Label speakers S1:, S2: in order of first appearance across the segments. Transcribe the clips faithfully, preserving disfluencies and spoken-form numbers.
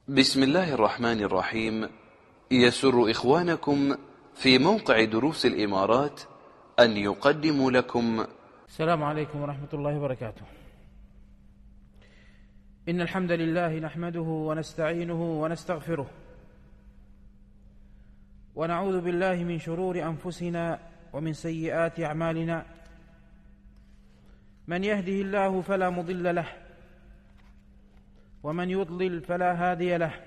S1: بسم الله الرحمن الرحيم. يسر إخوانكم في موقع دروس الإمارات أن يقدموا لكم.
S2: السلام عليكم ورحمة الله وبركاته. إن الحمد لله نحمده ونستعينه ونستغفره، ونعوذ بالله من شرور أنفسنا ومن سيئات أعمالنا. من يهده الله فلا مضل له، ومن يضلل فلا هادي له.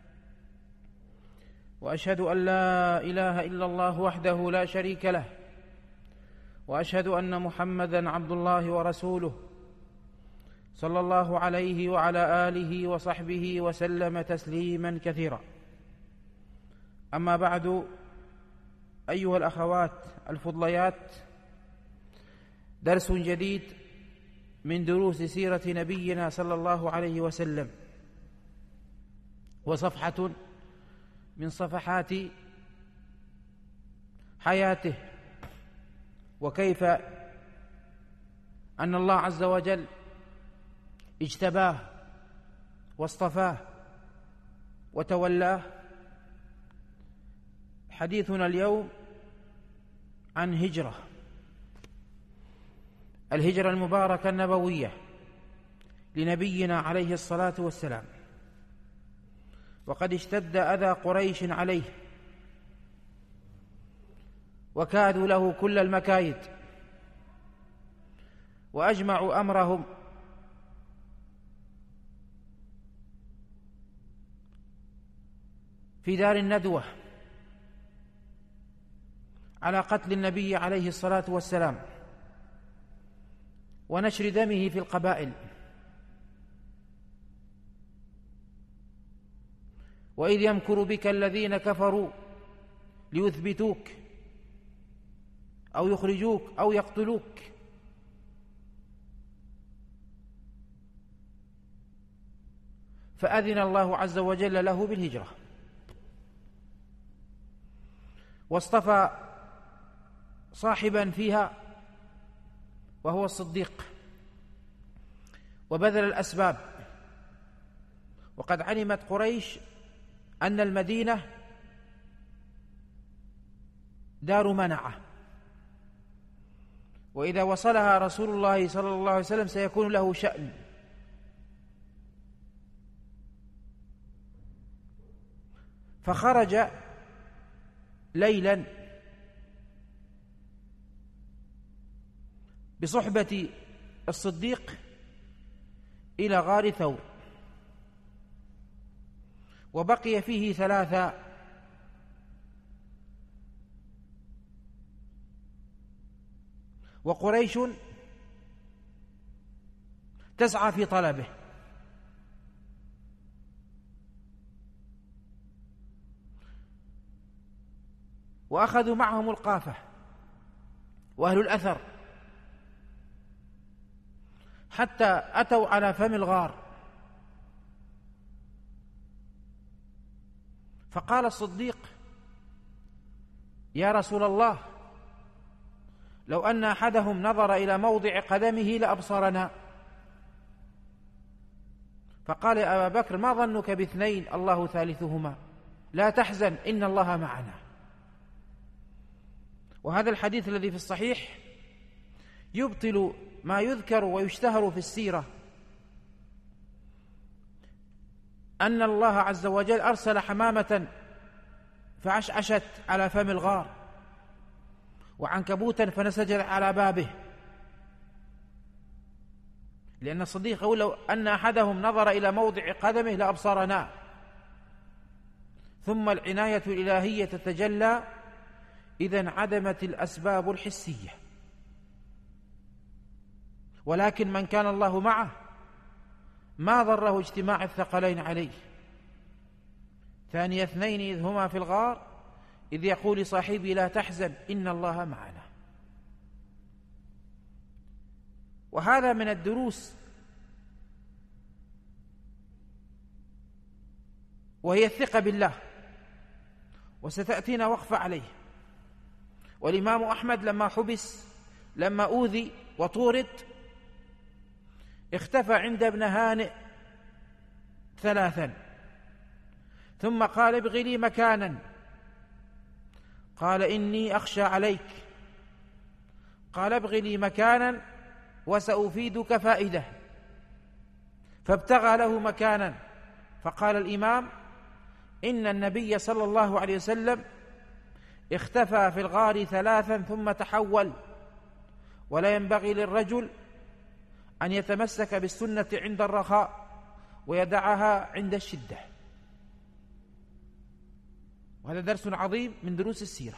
S2: وأشهد أن لا إله إلا الله وحده لا شريك له، وأشهد أن محمدًا عبد الله ورسوله، صلى الله عليه وعلى آله وصحبه وسلم تسليمًا كثيرا. أما بعد، أيها الأخوات الفضليات، درس جديد من دروس سيرة نبينا صلى الله عليه وسلم، وصفحة من صفحات حياته، وكيف أن الله عز وجل اجتباه واصطفاه وتولاه. حديثنا اليوم عن هجرة الهجرة المباركة النبوية لنبينا عليه الصلاة والسلام. وقد اشتد أذى قريش عليه، وكادوا له كل المكايد، وأجمعوا أمرهم في دار الندوة على قتل النبي عليه الصلاة والسلام ونشر دمه في القبائل. وإذ يمكر بك الذين كفروا ليثبتوك أو يخرجوك أو يقتلوك، فأذن الله عز وجل له بالهجرة، واصطفى صاحبا فيها وهو الصديق، وبذل الأسباب. وقد علمت قريش أن المدينة دار منعة، وإذا وصلها رسول الله صلى الله عليه وسلم سيكون له شأن. فخرج ليلا بصحبة الصديق إلى غار ثور، وبقي فيه ثلاثة، وقريش تسعى في طلبه. وأخذوا معهم القافة وأهل الأثر حتى أتوا على فم الغار، فقال الصديق: يا رسول الله، لو أن أحدهم نظر إلى موضع قدمه لأبصرنا. فقال يا أبا بكر: ما ظنك باثنين الله ثالثهما، لا تحزن إن الله معنا. وهذا الحديث الذي في الصحيح يبطل ما يذكر ويشتهر في السيرة، أن الله عز وجل أرسل حمامة فعشعشت على فم الغار، وعنكبوتا فنسجت على بابه، لأن الصديق يقول: لو أن أحدهم نظر إلى موضع قدمه لأبصرنا. ثم العناية الإلهية تتجلى إذا انعدمت الأسباب الحسية، ولكن من كان الله معه ما ضره اجتماع الثقلين عليه. ثاني اثنين إذ هما في الغار إذ يقول لصاحبه: لا تحزن إن الله معنا. وهذا من الدروس، وهي الثقة بالله، وستأتينا وقفة عليه. والإمام أحمد لما حبس، لما أوذي وطورد، اختفى عند ابن هانئ ثلاثا، ثم قال ابغ لي مكانا. قال إني أخشى عليك. قال ابغ لي مكانا وسأفيدك فائدة، فابتغى له مكانا. فقال الإمام: إن النبي صلى الله عليه وسلم اختفى في الغار ثلاثا ثم تحول، ولا ينبغي للرجل أن يتمسك بالسنة عند الرخاء ويدعها عند الشدة. وهذا درس عظيم من دروس السيرة.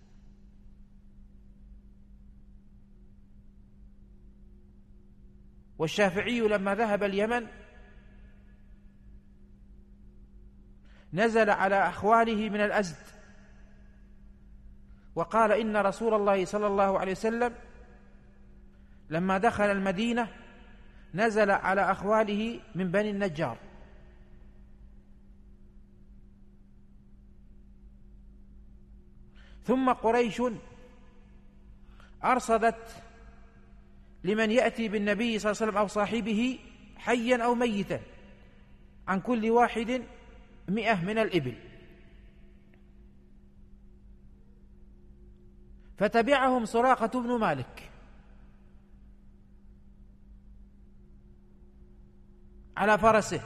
S2: والشافعي لما ذهب اليمن نزل على أخواله من الأزد وقال إن رسول الله صلى الله عليه وسلم لما دخل المدينة نزل على أخواله من بني النجار، ثم قريش أرصدت لمن يأتي بالنبي صلى الله عليه وسلم أو صاحبه حيا أو ميتا عن كل واحد مئة من الإبل، فتبعهم سراقة بن مالك على فرسه،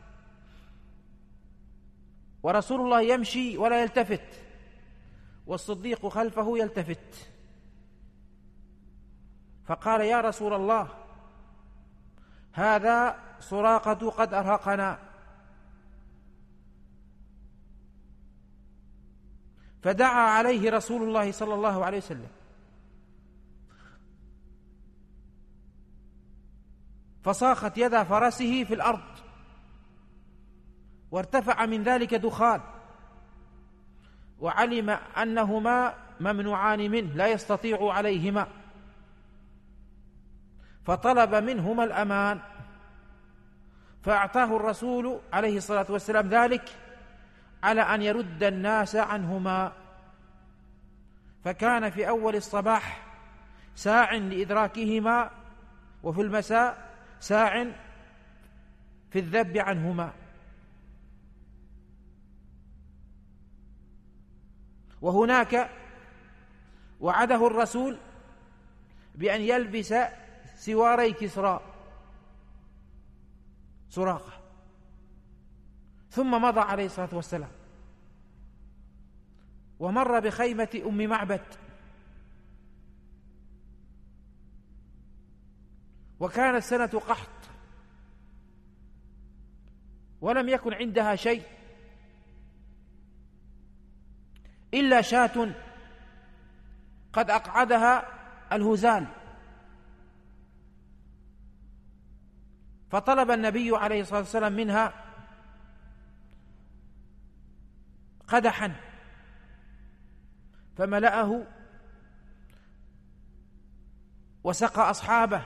S2: ورسول الله يمشي ولا يلتفت، والصديق خلفه يلتفت، فقال: يا رسول الله، هذا سراقة قد أرهقنا. فدعا عليه رسول الله صلى الله عليه وسلم، فصاخت يد فرسه في الأرض وارتفع من ذلك دخان، وعلم أنهما ممنوعان منه لا يستطيع عليهما، فطلب منهما الأمان، فأعطاه الرسول عليه الصلاة والسلام ذلك على أن يرد الناس عنهما. فكان في أول الصباح ساع لإدراكهما، وفي المساء ساع في الذب عنهما. وهناك وعده الرسول بأن يلبس سواري كسرى سراقة، ثم مضى عليه الصلاة والسلام ومر بخيمة أم معبد، وكانت سنة قحط ولم يكن عندها شيء إلا شاة قد أقعدها الهزال، فطلب النبي عليه الصلاة والسلام منها قدحا فملأه وسقى أصحابه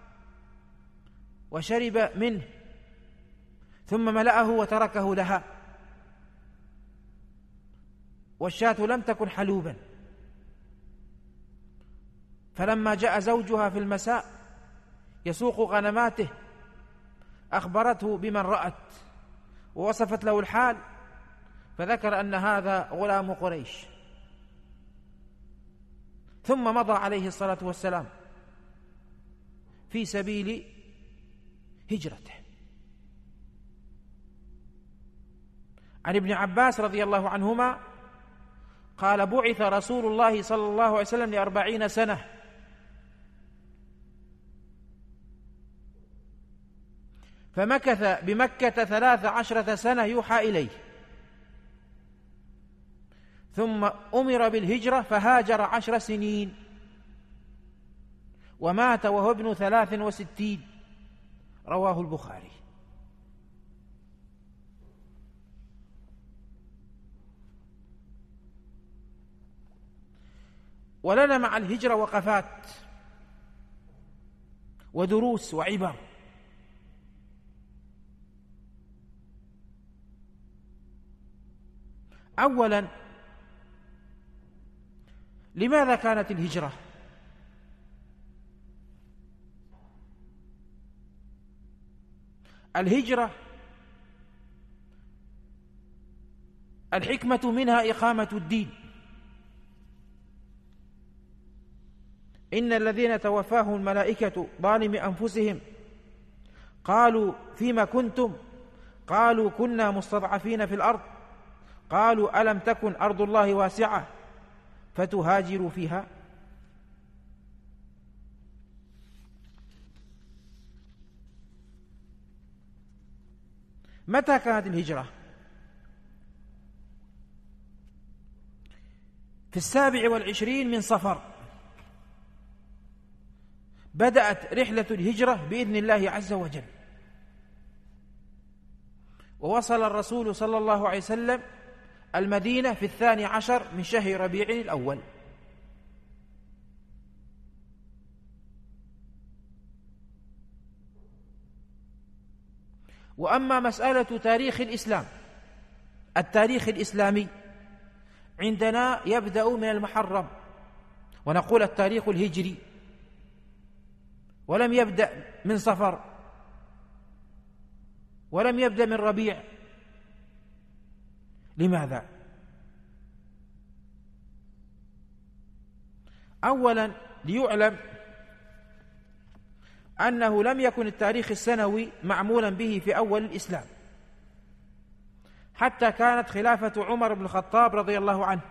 S2: وشرب منه، ثم ملأه وتركه لها، والشاة لم تكن حلوبا. فلما جاء زوجها في المساء يسوق غنماته أخبرته بمن رأت ووصفت له الحال، فذكر أن هذا غلام قريش، ثم مضى عليه الصلاة والسلام في سبيل هجرته. عن ابن عباس رضي الله عنهما قال: بعث رسول الله صلى الله عليه وسلم لأربعين سنة، فمكث بمكة ثلاث عشرة سنة يوحى إليه، ثم أمر بالهجرة فهاجر عشر سنين، ومات وهو ابن ثلاث وستين. رواه البخاري. ولنا مع الهجرة وقفات ودروس وعبر. أولا، لماذا كانت الهجرة؟ الهجرة الحكمة منها إقامة الدين. إن الذين توفاهم الملائكة ظالم أنفسهم قالوا فيما كنتم قالوا كنا مستضعفين في الأرض قالوا ألم تكن أرض الله واسعة فتهاجروا فيها. متى كانت الهجرة؟ في السابع والعشرين من صفر بدأت رحلة الهجرة بإذن الله عز وجل، ووصل الرسول صلى الله عليه وسلم المدينة في الثاني عشر من شهر ربيع الأول. وأما مسألة تاريخ الإسلام، التاريخ الإسلامي عندنا يبدأ من المحرم، ونقول التاريخ الهجري، ولم يبدأ من صفر ولم يبدأ من ربيع. لماذا؟ أولا ليعلم أنه لم يكن التاريخ السنوي معمولا به في أول الإسلام، حتى كانت خلافة عمر بن الخطاب رضي الله عنه،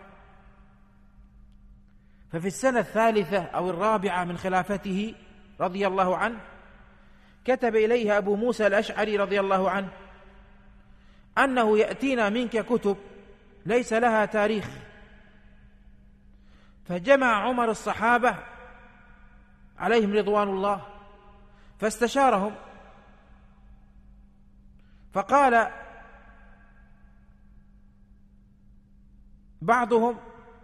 S2: ففي السنة الثالثة أو الرابعة من خلافته رضي الله عنه كتب إليه أبو موسى الأشعري رضي الله عنه أنه يأتينا منك كتب ليس لها تاريخ. فجمع عمر الصحابة عليهم رضوان الله فاستشارهم، فقال بعضهم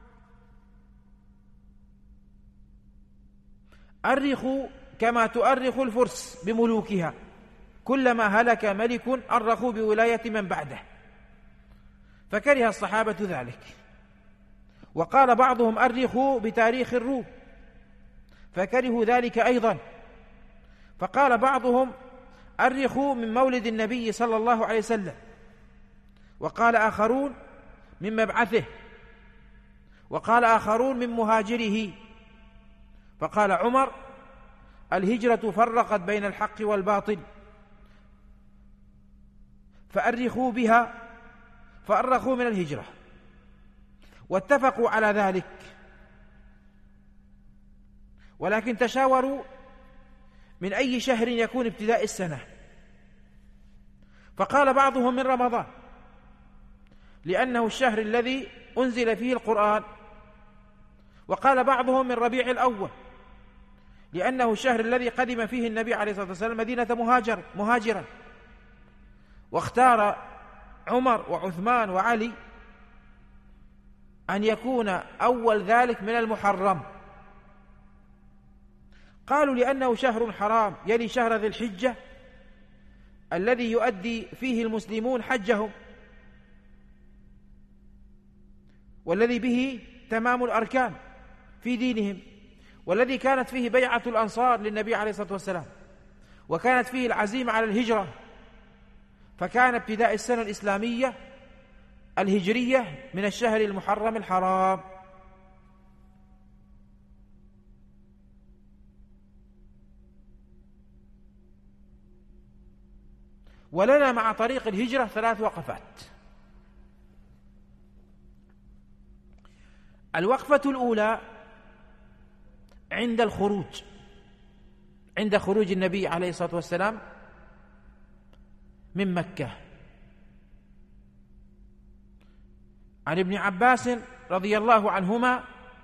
S2: أرخوا كما تؤرخ الفرس بملوكها، كلما هلك ملك أرخوا بولاية من بعده، فكره الصحابة ذلك. وقال بعضهم أرخوا بتاريخ الروم، فكرهوا ذلك أيضا. فقال بعضهم أرخوا من مولد النبي صلى الله عليه وسلم، وقال آخرون من مبعثه، وقال آخرون من مهاجره. فقال عمر الهجرة فرقت بين الحق والباطل فأرخوا بها، فأرخوا من الهجرة، واتفقوا على ذلك، ولكن تشاوروا من أي شهر يكون ابتداء السنة. فقال بعضهم من رمضان لأنه الشهر الذي أنزل فيه القرآن، وقال بعضهم من ربيع الأول لأنه الشهر الذي قدم فيه النبي عليه الصلاة والسلام مدينة مهاجر مهاجرا. واختار عمر وعثمان وعلي أن يكون أول ذلك من المحرم. قالوا لأنه شهر حرام يلي شهر ذي الحجة الذي يؤدي فيه المسلمون حجهم، والذي به تمام الأركان في دينهم، والذي كانت فيه بيعة الأنصار للنبي عليه الصلاة والسلام، وكانت فيه العزيمة على الهجرة. فكان ابتداء السنة الإسلامية الهجرية من الشهر المحرم الحرام. ولنا مع طريق الهجرة ثلاث وقفات. الوقفة الأولى عند الخروج، عند خروج النبي عليه الصلاة والسلام من مكة. عن ابن عباس رضي الله عنهما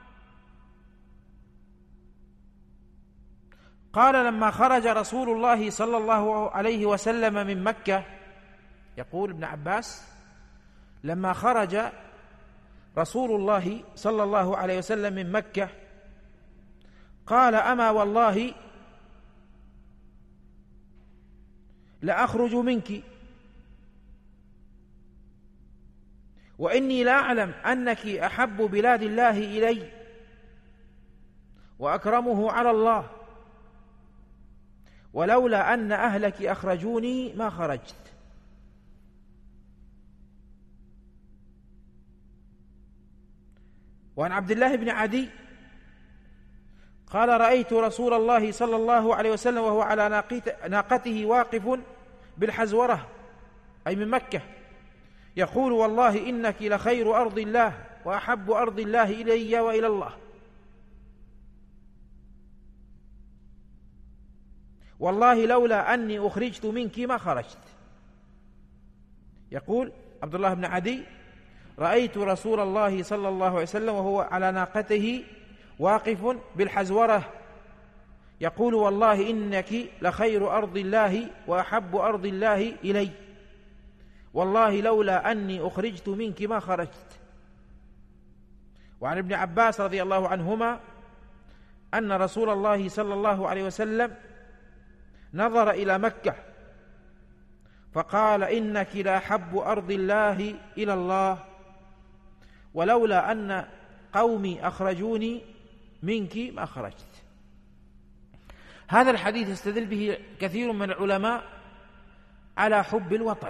S2: قال لما خرج رسول الله صلى الله عليه وسلم من مكة، يقول ابن عباس لما خرج رسول الله صلى الله عليه وسلم من مكة قال أما والله لأخرج منك وإني لا أعلم أنك أحب بلاد الله إلي وأكرمه على الله، ولولا أن أهلك أخرجوني ما خرجت. وعن عبد الله بن عدي قال رأيت رسول الله صلى الله عليه وسلم وهو على ناقته واقف بالحزورة أي من مكة يقول والله إنك لخير أرض الله وأحب أرض الله إلي وإلى الله، والله لولا أني أخرجت منك ما خرجت. يقول عبد الله بن عدي رأيت رسول الله صلى الله عليه وسلم وهو على ناقته واقف بالحزورة يقول والله إنك لخير أرض الله وأحب أرض الله إلي، والله لولا أني أخرجت منك ما خرجت. وعن ابن عباس رضي الله عنهما أن رسول الله صلى الله عليه وسلم نظر إلى مكة فقال إنك لأحب أرض الله إلى الله، ولولا أن قومي أخرجوني منك ما خرجت. هذا الحديث يستدل به كثير من العلماء على حب الوطن،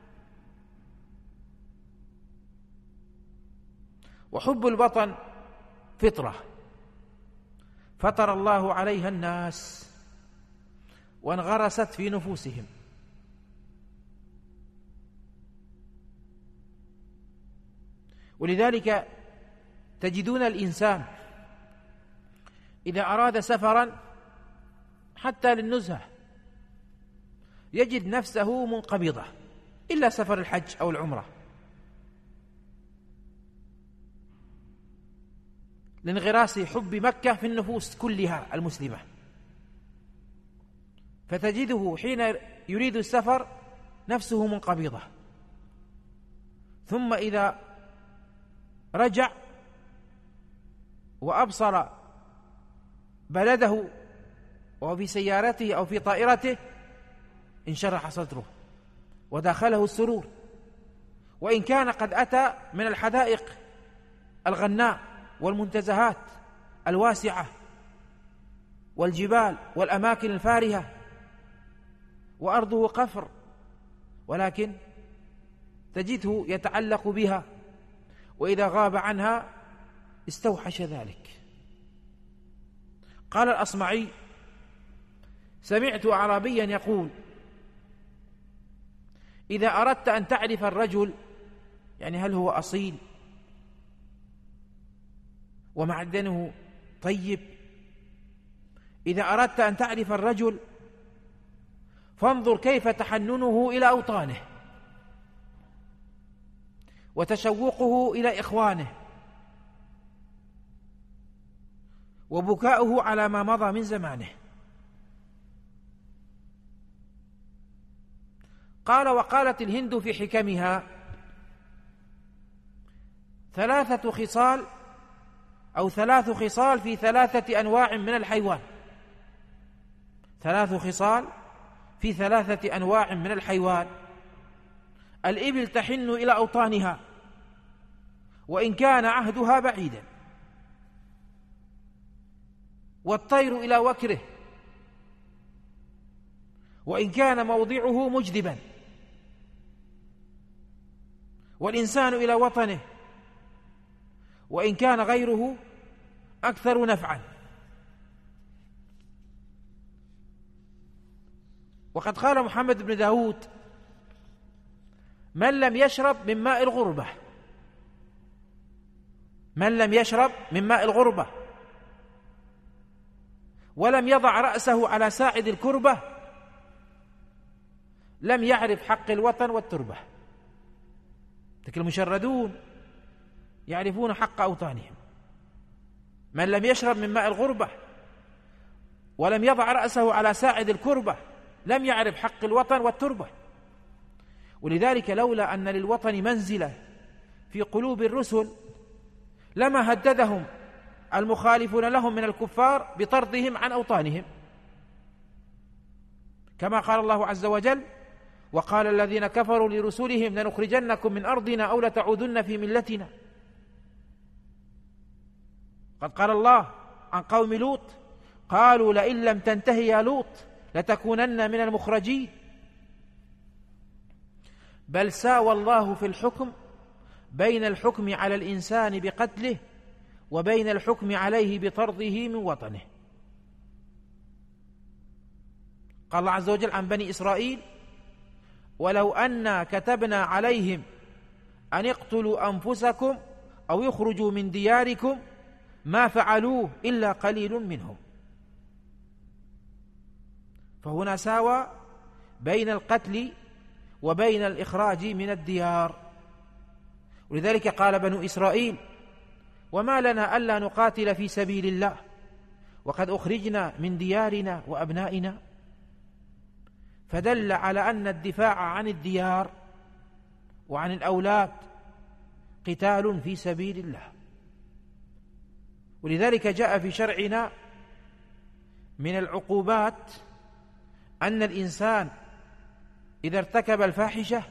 S2: وحب الوطن فطرة فطر الله عليها الناس وانغرست في نفوسهم، ولذلك تجدون الإنسان إذا أراد سفرا حتى للنزهة يجد نفسه منقبضة، إلا سفر الحج أو العمرة، لانغراس حب مكة في النفوس كلها المسلمة، فتجده حين يريد السفر نفسه منقبضة، ثم إذا رجع وأبصر بلده وفي سيارته أو في طائرته انشرح صدره وداخله السرور، وإن كان قد أتى من الحدائق الغناء والمنتزهات الواسعة والجبال والأماكن الفارهة وأرضه قفر، ولكن تجده يتعلق بها، وإذا غاب عنها استوحش ذلك. قال الأصمعي سمعت أعرابيا يقول إذا أردت أن تعرف الرجل يعني هل هو أصيل ومعدنه طيب، إذا أردت أن تعرف الرجل فانظر كيف تحننه إلى أوطانه وتشوقه إلى إخوانه وبكاؤه على ما مضى من زمانه. قال وقالت الهند في حكمها ثلاثة خصال أو ثلاث خصال في ثلاثة أنواع من الحيوان، ثلاث خصال في ثلاثة أنواع من الحيوان: الإبل تحن إلى أوطانها وإن كان عهدها بعيدا، والطير إلى وكره وإن كان موضعه مجدبا، والإنسان إلى وطنه وإن كان غيره أكثر نفعا. وقد قال محمد بن داود من لم يشرب من ماء الغربة من لم يشرب من ماء الغربة ولم يضع رأسه على ساعد الكربة لم يعرف حق الوطن والتربة. تلك المشردون يعرفون حق أوطانهم. من لم يشرب من ماء الغربة ولم يضع رأسه على ساعد الكربة لم يعرف حق الوطن والتربة. ولذلك لولا أن للوطن منزلة في قلوب الرسل لما هددهم المخالفون لهم من الكفار بطردهم عن أوطانهم، كما قال الله عز وجل وقال الذين كفروا لرسلهم لنخرجنكم من أرضنا أو لتعودن في ملتنا. قد قال الله عن قوم لوط قالوا لئن لم تنتهي يا لوط لتكونن من المخرجين. بل ساوى الله في الحكم بين الحكم على الإنسان بقتله وبين الحكم عليه بطرده من وطنه. قال الله عز وجل عن بني إسرائيل: ولو أنا كتبنا عليهم أن اقتلوا أنفسكم أو يخرجوا من دياركم ما فعلوه إلا قليل منهم. فهنا ساوى بين القتل وبين الإخراج من الديار. ولذلك قال بنو إسرائيل: وما لنا ألا نقاتل في سبيل الله وقد أخرجنا من ديارنا وأبنائنا. فدل على أن الدفاع عن الديار وعن الأولاد قتال في سبيل الله. ولذلك جاء في شرعنا من العقوبات أن الإنسان إذا ارتكب الفاحشة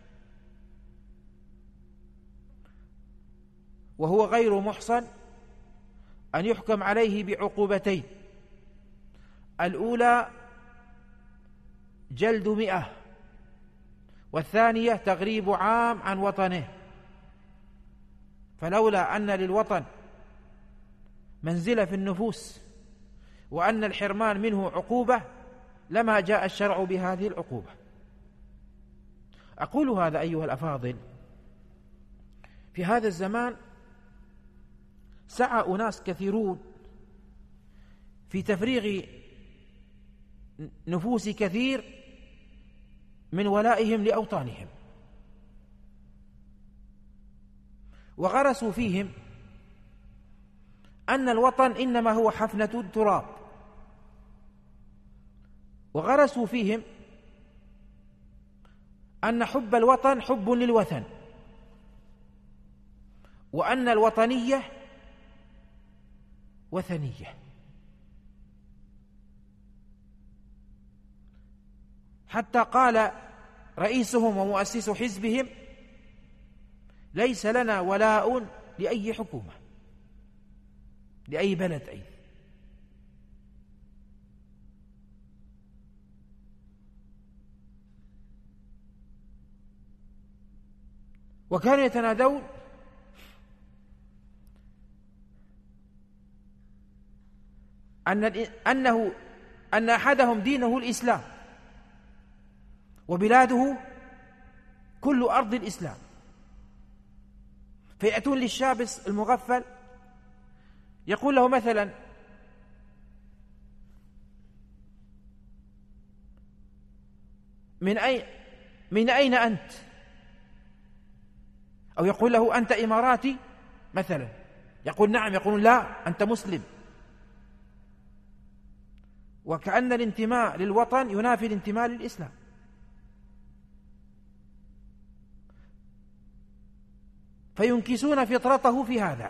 S2: وهو غير محصن أن يحكم عليه بعقوبتين: الأولى جلد مئة، والثانية تغريب عام عن وطنه. فلولا أن للوطن منزلة في النفوس وأن الحرمان منه عقوبة لما جاء الشرع بهذه العقوبة. أقول هذا أيها الأفاضل، في هذا الزمان سعى أناس كثيرون في تفريغ نفوس كثير من ولائهم لأوطانهم، وغرسوا فيهم أن الوطن إنما هو حفنة تراب، وغرسوا فيهم أن حب الوطن حب للوثن، وأن الوطنية وثنية. حتى قال رئيسهم ومؤسس حزبهم: ليس لنا ولاء لأي حكومة، لأي بلد أي. وكانوا يتنادون أن أنه أن أحدهم دينه الإسلام وبلاده كل أرض الإسلام. فيأتون للشاب المغفل يقول له مثلا: من أين من أين أنت؟ أو يقول له: أنت إماراتي مثلا، يقول: نعم. يقول: لا، أنت مسلم. وكأن الانتماء للوطن ينافي الانتماء للإسلام. فينكسون فطرته في هذا،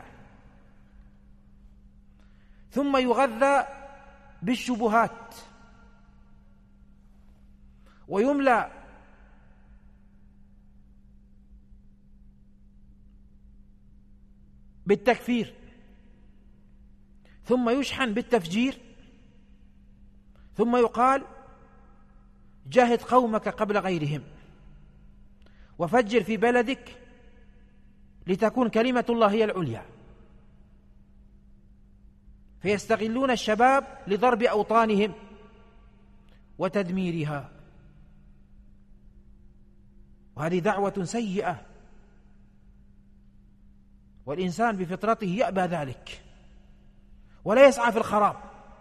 S2: ثم يغذى بالشبهات ويملى بالتكفير، ثم يشحن بالتفجير، ثم يقال: جاهد قومك قبل غيرهم وفجر في بلدك لتكون كلمة الله هي العليا. فيستغلون الشباب لضرب أوطانهم وتدميرها، وهذه دعوة سيئة، والإنسان بفطرته يأبى ذلك ولا يسعى في الخراب.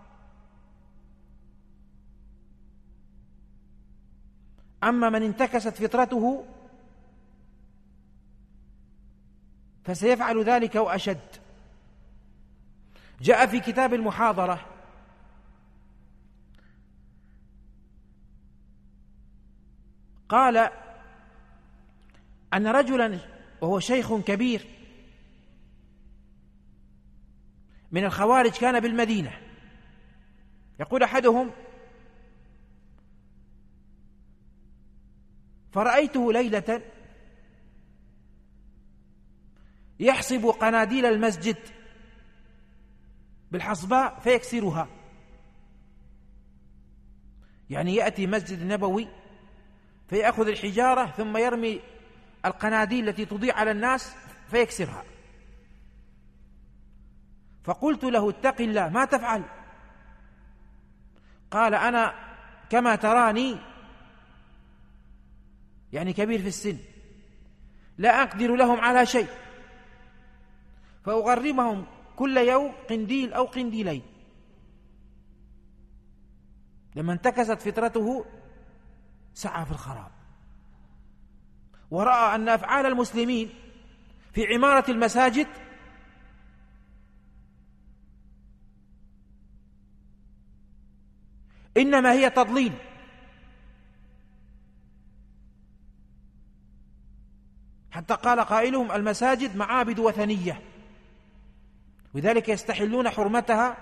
S2: أما من انتكست فطرته فسيفعل ذلك وأشد. جاء في كتاب المحاضرة قال أن رجلا وهو شيخ كبير من الخوارج كان بالمدينة، يقول أحدهم: فرأيته ليلة يحصب قناديل المسجد بالحصباء فيكسرها. يعني يأتي مسجد النبوي فيأخذ الحجارة ثم يرمي القناديل التي تضيء على الناس فيكسرها. فقلت له: اتق الله، ما تفعل؟ قال: أنا كما تراني، يعني كبير في السن، لا أقدر لهم على شيء، فأغرمهم كل يوم قنديل أو قنديلين. لما انتكست فطرته سعى في الخراب، ورأى أن أفعال المسلمين في عمارة المساجد إنما هي تضليل، حتى قال قائلهم: المساجد معابد وثنية، وذلك يستحلون حرمتها،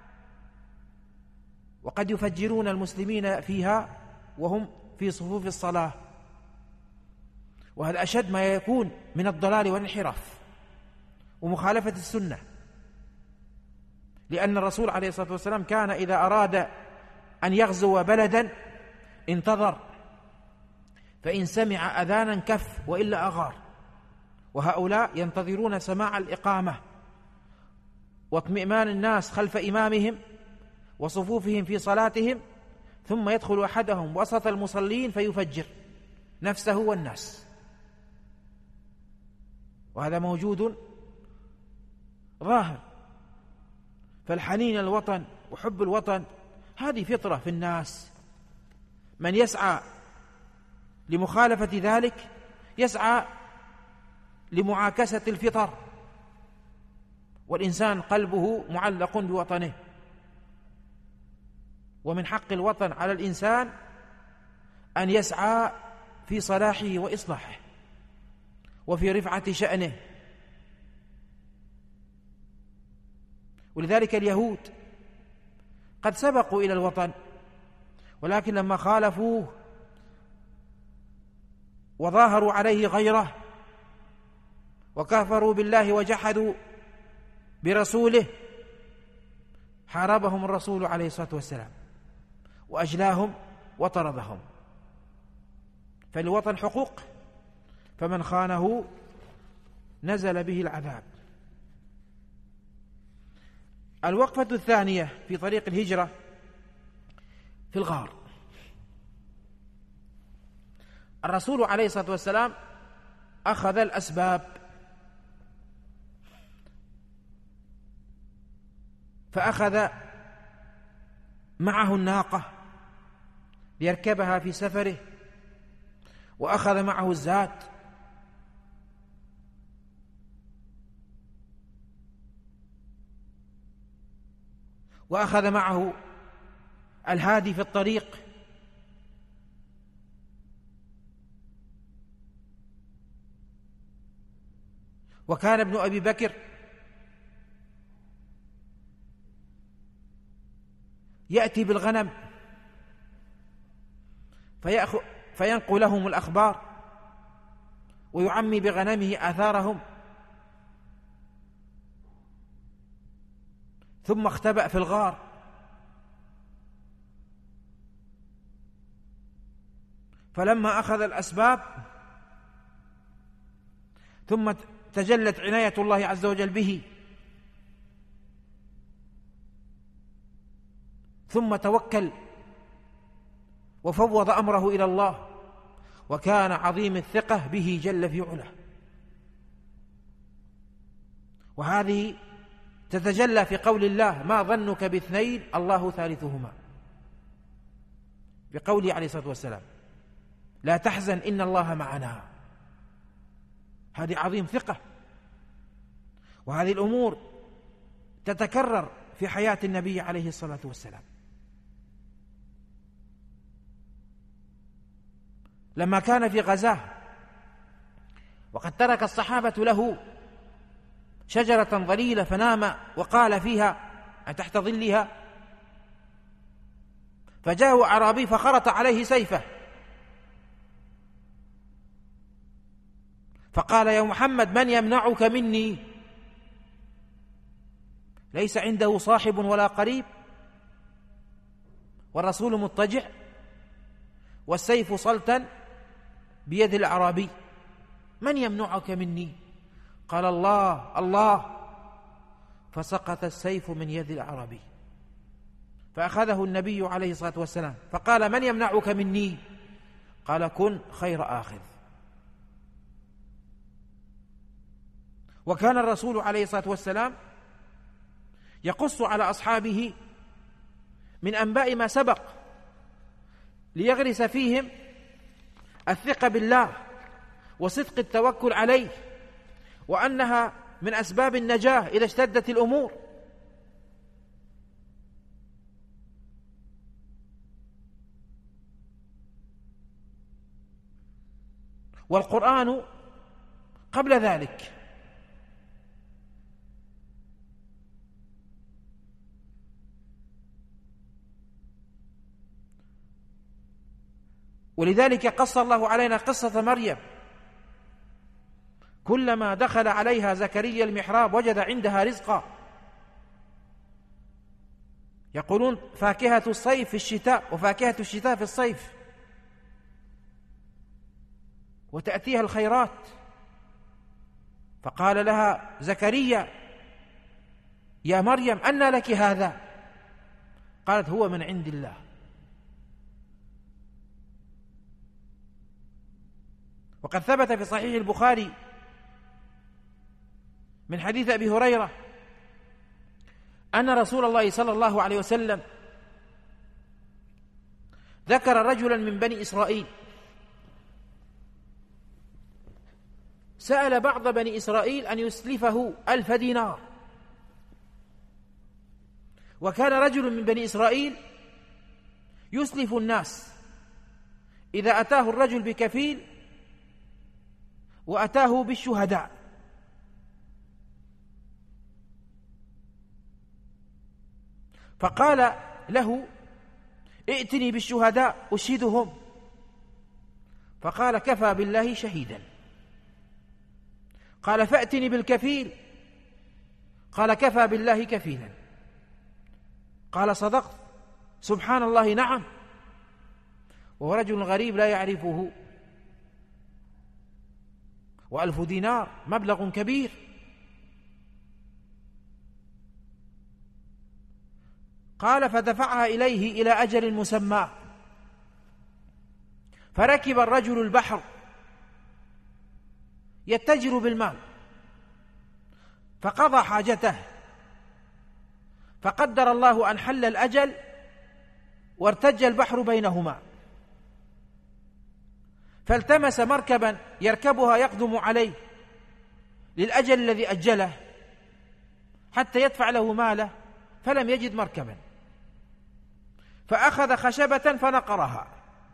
S2: وقد يفجرون المسلمين فيها وهم في صفوف الصلاة، وهذا أشد ما يكون من الضلال والانحراف ومخالفة السنة، لأن الرسول عليه الصلاة والسلام كان إذا أراد أن يغزو بلدا انتظر، فإن سمع أذانا كف وإلا أغار، وهؤلاء ينتظرون سماع الإقامة واطمئنان الناس خلف إمامهم وصفوفهم في صلاتهم، ثم يدخل أحدهم وسط المصلين فيفجر نفسه والناس، وهذا موجود ظاهر. فالحنين الوطن وحب الوطن هذه فطرة في الناس، من يسعى لمخالفة ذلك يسعى لمعاكسة الفطر، والإنسان قلبه معلق بوطنه، ومن حق الوطن على الإنسان أن يسعى في صلاحه وإصلاحه وفي رفعة شأنه. ولذلك اليهود قد سبقوا إلى الوطن، ولكن لما خالفوه وظاهروا عليه غيره وكفروا بالله وجحدوا برسوله حاربهم الرسول عليه الصلاة والسلام وأجلاهم وطردهم. فالوطن حقوق، فمن خانه نزل به العذاب. الوقفة الثانية في طريق الهجرة في الغار. الرسول عليه الصلاة والسلام أخذ الأسباب، فأخذ معه الناقة ليركبها في سفره، وأخذ معه الزاد، وأخذ معه الهادي في الطريق، وكان ابن أبي بكر يأتي بالغنم فيأخذ فينقل لهم الأخبار ويعمي بغنمه آثارهم، ثم اختبأ في الغار، فلما أخذ الأسباب ثم تجلت عناية الله عز وجل به، ثم توكل وفوض أمره إلى الله، وكان عظيم الثقة به جل في علاه. وهذه تتجلى في قول الله: ما ظنك باثنين الله ثالثهما، بقوله عليه الصلاة والسلام: لا تحزن إن الله معنا. هذه عظيم ثقة، وهذه الأمور تتكرر في حياة النبي عليه الصلاة والسلام. لما كان في غزاه وقد ترك الصحابة له شجرة ظليلة فنام وقال فيها تحت ظلها، فجاءه أعرابي فخرط عليه سيفه فقال: يا محمد من يمنعك مني؟ ليس عنده صاحب ولا قريب، والرسول مضطجع والسيف صلتا بيد الأعرابي، من يمنعك مني؟ قال: الله الله. فسقط السيف من يد الأعرابي، فأخذه النبي عليه الصلاة والسلام فقال: من يمنعك مني؟ قال: كن خير آخذ. وكان الرسول عليه الصلاة والسلام يقص على أصحابه من أنباء ما سبق ليغرس فيهم الثقة بالله وصدق التوكل عليه، وأنها من أسباب النجاة إذا اشتدت الأمور. والقرآن قبل ذلك ولذلك قص الله علينا قصة مريم، كلما دخل عليها زكريا المحراب وجد عندها رزقا. يقولون فاكهة الصيف في الشتاء وفاكهة الشتاء في الصيف، وتأتيها الخيرات. فقال لها زكريا: يا مريم أنى لك هذا؟ قالت: هو من عند الله. وقد ثبت في صحيح البخاري من حديث أبي هريرة أن رسول الله صلى الله عليه وسلم ذكر رجلا من بني إسرائيل سأل بعض بني إسرائيل أن يسلفه ألف دينار. وكان رجل من بني إسرائيل يسلف الناس إذا أتاه الرجل بكفيل وأتاه بالشهداء، فقال له: ائتني بالشهداء أشهدهم. فقال: كفى بالله شهيدا. قال: فأتني بالكفيل. قال: كفى بالله كفيلا. قال: صدقت، سبحان الله، نعم. وهو رجل غريب لا يعرفه، وألف دينار مبلغ كبير. قال: فدفعها إليه إلى أجل مسمى، فركب الرجل البحر يتجر بالمال، فقضى حاجته، فقدر الله أن حل الأجل وارتج البحر بينهما، فالتمس مركبا يركبها يقدم عليه للأجل الذي أجله حتى يدفع له ماله، فلم يجد مركبا، فأخذ خشبة فنقرها،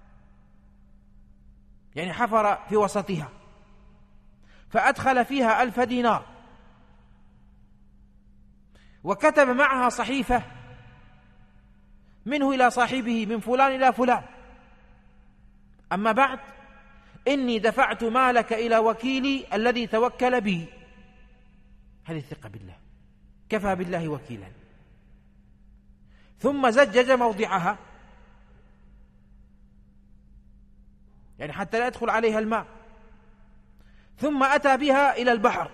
S2: يعني حفر في وسطها، فأدخل فيها ألف دينار، وكتب معها صحيفة منه إلى صاحبه من فلان إلى فلان: أما بعد، إني دفعت مالك إلى وكيلي الذي توكل بي. هذه الثقة بالله، كفى بالله وكيلا. ثم زجج موضعها، يعني حتى لا يدخل عليها الماء، ثم أتى بها إلى البحر،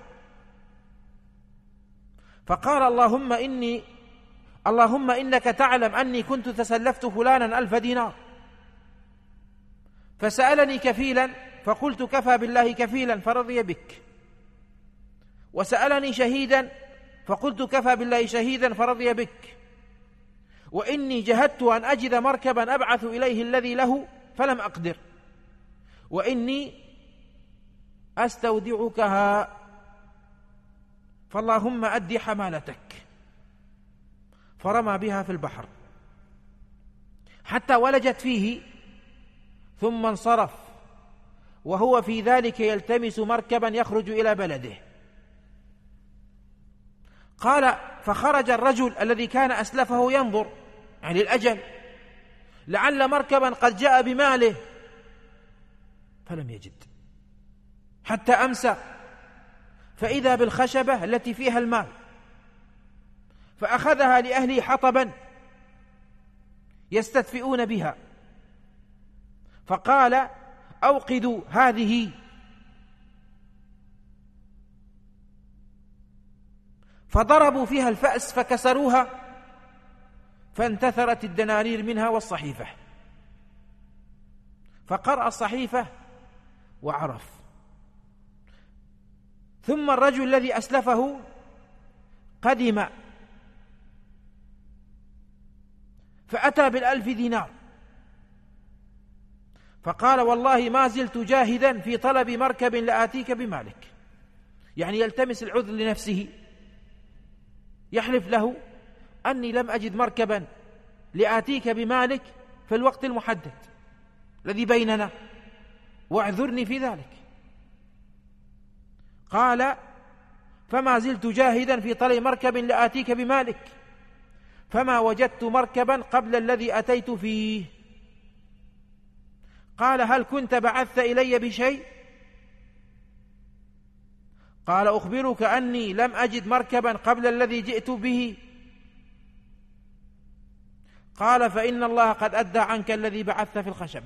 S2: فقال: اللهم إني اللهم إنك تعلم أني كنت تسلفت فلانا ألف دينار، فسألني كفيلا فقلت كفى بالله كفيلا فرضي بك، وسألني شهيدا فقلت كفى بالله شهيدا فرضي بك، وإني جهدت أن أجد مركبا أبعث إليه الذي له فلم أقدر، وإني أستودعكها، فاللهم أدي حمالتك. فرمى بها في البحر حتى ولجت فيه، ثم انصرف وهو في ذلك يلتمس مركبا يخرج إلى بلده. قال: فخرج الرجل الذي كان أسلفه ينظر يعني الأجل لعل مركبا قد جاء بماله، فلم يجد حتى أمسى، فإذا بالخشبة التي فيها المال، فأخذها لأهله حطبا يستدفئون بها، فقال: أوقدوا هذه. فضربوا فيها الفأس فكسروها فانتثرت الدنانير منها والصحيفة، فقرأ الصحيفة وعرف. ثم الرجل الذي أسلفه قدم فأتى بالألف دينار فقال والله ما زلت جاهدا في طلب مركب لآتيك بمالك، يعني يلتمس العذر لنفسه، يحلف له أني لم أجد مركبا لآتيك بمالك في الوقت المحدد الذي بيننا، واعذرني في ذلك. قال فما زلت جاهدا في طلب مركب لآتيك بمالك فما وجدت مركبا قبل الذي أتيت فيه. قال هل كنت بعثت إلي بشيء؟ قال أخبرك أني لم أجد مركبا قبل الذي جئت به. قال فإن الله قد أدى عنك الذي بعثت في الخشبة،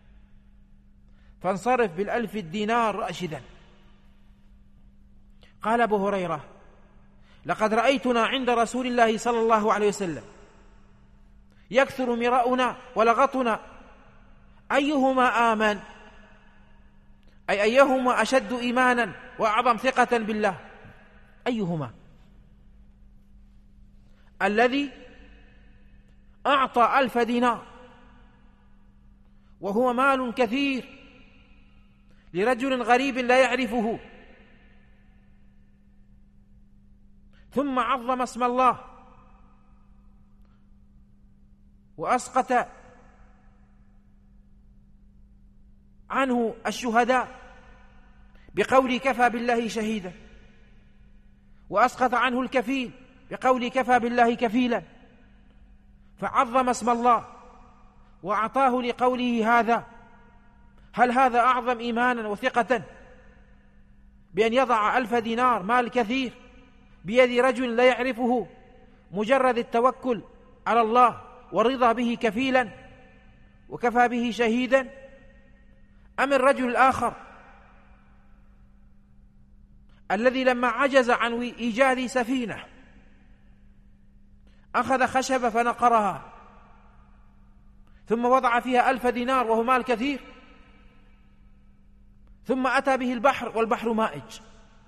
S2: فانصرف بالألف الدينار راشدا. قال أبو هريرة لقد رأيتنا عند رسول الله صلى الله عليه وسلم يكثر مراؤنا ولغطنا أيهما آمن، أي أيهما أشد إيمانا وأعظم ثقة بالله، أيهما؟ الذي أعطى ألف دينار وهو مال كثير لرجل غريب لا يعرفه، ثم عظم اسم الله وأسقط عنه الشهداء بقول كفى بالله شهيدا، وأسقط عنه الكفيل بقول كفى بالله كفيلا، فعظم اسم الله وأعطاه لقوله هذا. هل هذا أعظم إيمانا وثقة بأن يضع ألف دينار مال كثير بيد رجل لا يعرفه مجرد التوكل على الله والرضا به كفيلا وكفى به شهيدا، أم الرجل الآخر الذي لما عجز عن إيجاد سفينة أخذ خشبة فنقرها ثم وضع فيها ألف دينار وهو مال كثير، ثم أتى به البحر والبحر مائج.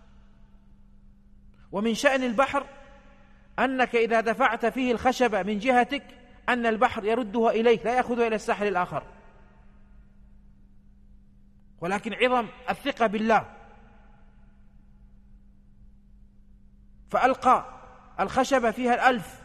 S2: ومن شأن البحر أنك إذا دفعت فيه الخشبة من جهتك أن البحر يردها إليك لا يأخذها إلى الساحل الآخر، ولكن عظم الثقة بالله فألقى الخشبة فيها الألف،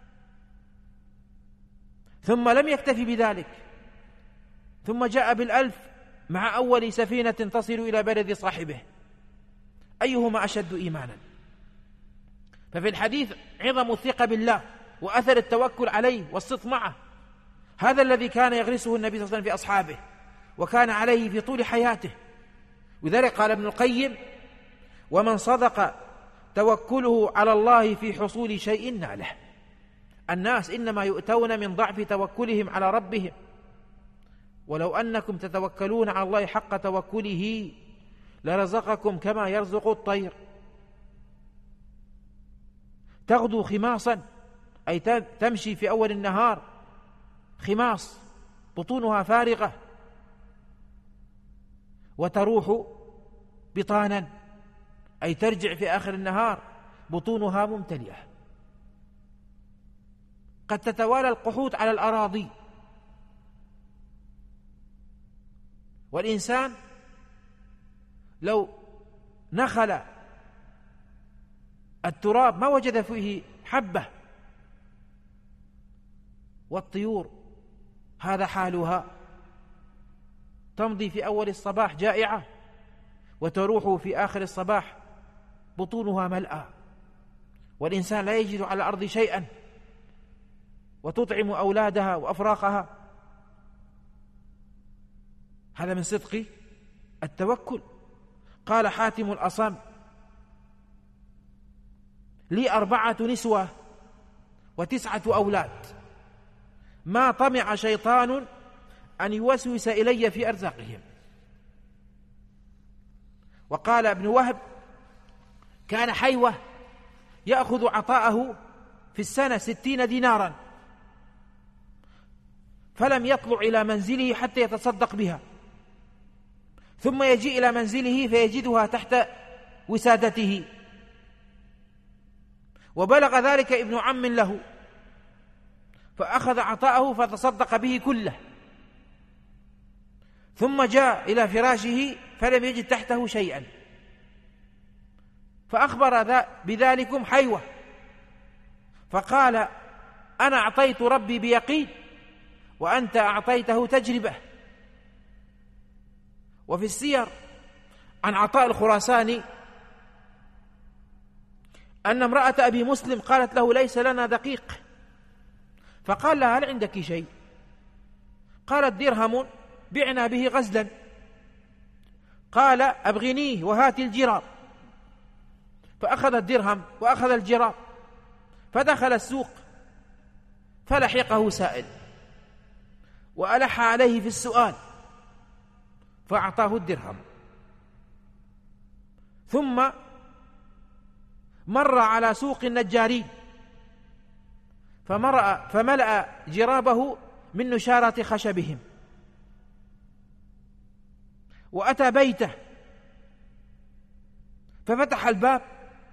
S2: ثم لم يكتفي بذلك، ثم جاء بالألف مع أول سفينة تصل إلى بلد صاحبه، أيهما أشد إيمانا؟ ففي الحديث عظم الثقة بالله وأثر التوكل عليه والصدق معه، هذا الذي كان يغرسه النبي صلى الله عليه وسلم في أصحابه وكان عليه في طول حياته. وذلك قال ابن القيم ومن صدق توكله على الله في حصول شيء ناله. الناس إنما يؤتون من ضعف توكلهم على ربهم، ولو أنكم تتوكلون على الله حق توكله لرزقكم كما يرزق الطير تغدو خماصا، أي تمشي في أول النهار خماص بطونها فارغة، وتروح بطانا، أي ترجع في آخر النهار بطونها ممتلئة. قد تتوالى القحوط على الأراضي، والإنسان لو نخل التراب ما وجد فيه حبة، والطيور هذا حالها، تمضي في أول الصباح جائعة وتروح في آخر الصباح بطونها ملأى، والإنسان لا يجد على الأرض شيئا وتطعم أولادها وأفراخها. هذا من صدق التوكل. قال حاتم الأصم لي أربعة نسوة وتسعة أولاد ما طمع شيطان أن يوسوس إلي في أرزاقهم. وقال ابن وهب كان حيوة يأخذ عطاءه في السنة ستين دينارا، فلم يطلع إلى منزله حتى يتصدق بها، ثم يجيء إلى منزله فيجدها تحت وسادته، وبلغ ذلك ابن عم له فأخذ عطاءه فتصدق به كله، ثم جاء إلى فراشه فلم يجد تحته شيئا، فأخبر بذلكم حيوة فقال: أنا أعطيت ربي بيقين وأنت أعطيته تجربة. وفي السير عن عطاء الخراساني أن امرأة أبي مسلم قالت له: ليس لنا دقيق، فقال لها: هل عندك شيء؟ قالت: درهم بعنا به غزلا. قال: أبغنيه وهات الجراب. فأخذ الدرهم وأخذ الجراب، فدخل السوق فلحقه سائل وألح عليه في السؤال فأعطاه الدرهم، ثم مر على سوق النجارين فمرأ فملأ جرابه من نشارة خشبهم، وأتى بيته ففتح الباب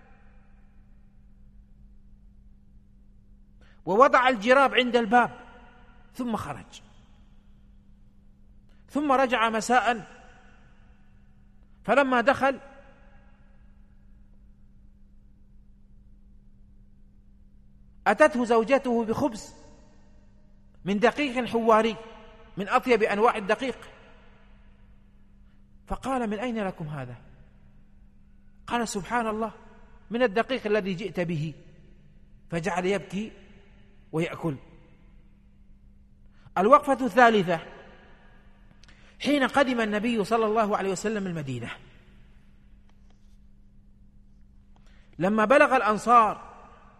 S2: ووضع الجراب عند الباب ثم خرج، ثم رجع مساء، فلما دخل أتته زوجته بخبز من دقيق حواري من أطيب أنواع الدقيق، فقال: من أين لكم هذا؟ قال: سبحان الله، من الدقيق الذي جئت به. فجعل يبكي ويأكل. الوقفة الثالثة: حين قدم النبي صلى الله عليه وسلم المدينة، لما بلغ الأنصار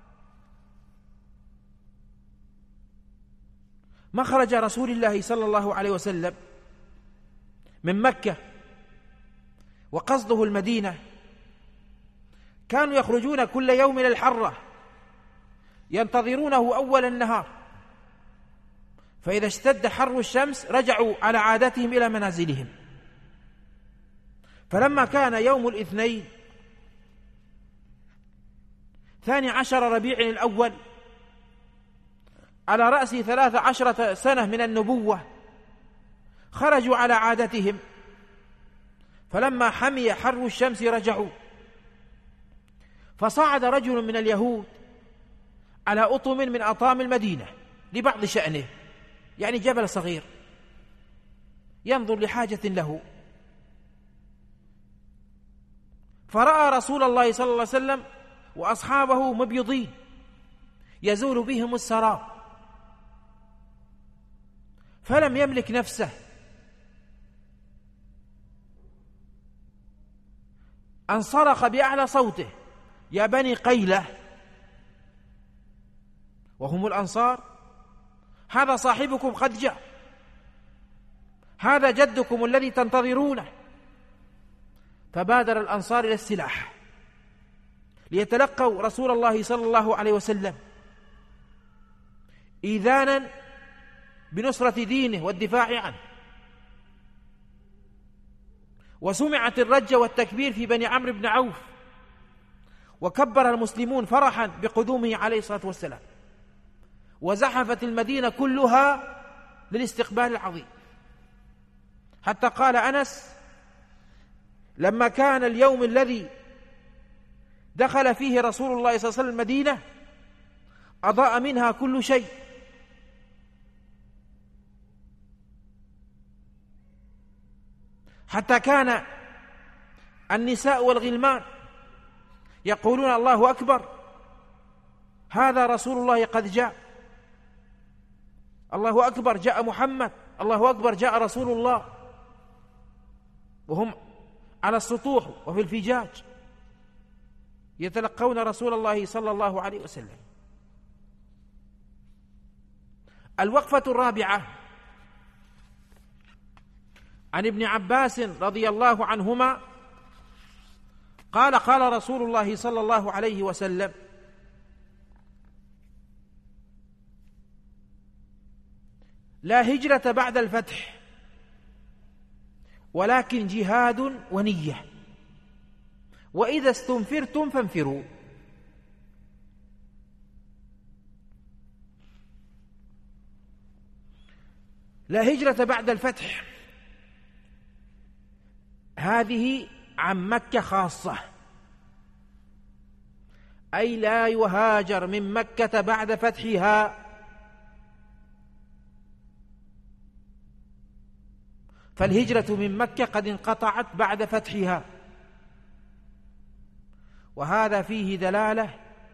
S2: مخرج رسول الله صلى الله عليه وسلم من مكة وقصده المدينة، كانوا يخرجون كل يوم إلى الحرة ينتظرونه أول النهار، فإذا اشتد حر الشمس رجعوا على عادتهم إلى منازلهم. فلما كان يوم الاثنين ثاني عشر ربيع الأول على رأس ثلاث عشرة سنة من النبوة، خرجوا على عادتهم، فلما حمي حر الشمس رجعوا، فصعد رجل من اليهود على أطم من أطام المدينة لبعض شأنه، يعني جبل صغير، ينظر لحاجة له، فرأى رسول الله صلى الله عليه وسلم وأصحابه مبيضين يزول بهم السراب، فلم يملك نفسه أن صرخ بأعلى صوته: يا بني قيلة، وهم الأنصار، هذا صاحبكم قد جاء، هذا جدكم الذي تنتظرونه. فبادر الأنصار إلى السلاح ليتلقوا رسول الله صلى الله عليه وسلم إيذانا بنصرة دينه والدفاع عنه. وسمعت الرجة والتكبير في بني عمرو بن عوف، وكبر المسلمون فرحا بقدومه عليه الصلاة والسلام، وزحفت المدينة كلها للاستقبال العظيم، حتى قال أنس: لما كان اليوم الذي دخل فيه رسول الله صلى الله عليه وسلم المدينة أضاء منها كل شيء، حتى كان النساء والغلمان يقولون: الله أكبر، هذا رسول الله قد جاء، الله أكبر، جاء محمد، الله أكبر، جاء رسول الله، وهم على السطوح وفي الفجاج يتلقون رسول الله صلى الله عليه وسلم. الوقفة الرابعة: عن ابن عباس رضي الله عنهما قال: قال رسول الله صلى الله عليه وسلم: لا هجرة بعد الفتح، ولكن جهاد ونية. وإذا استنفرتم فانفروا. لا هجرة بعد الفتح هذه عن مكة خاصة، أي لا يهاجر من مكة بعد فتحها، فالهجرة من مكة قد انقطعت بعد فتحها. وهذا فيه دلالة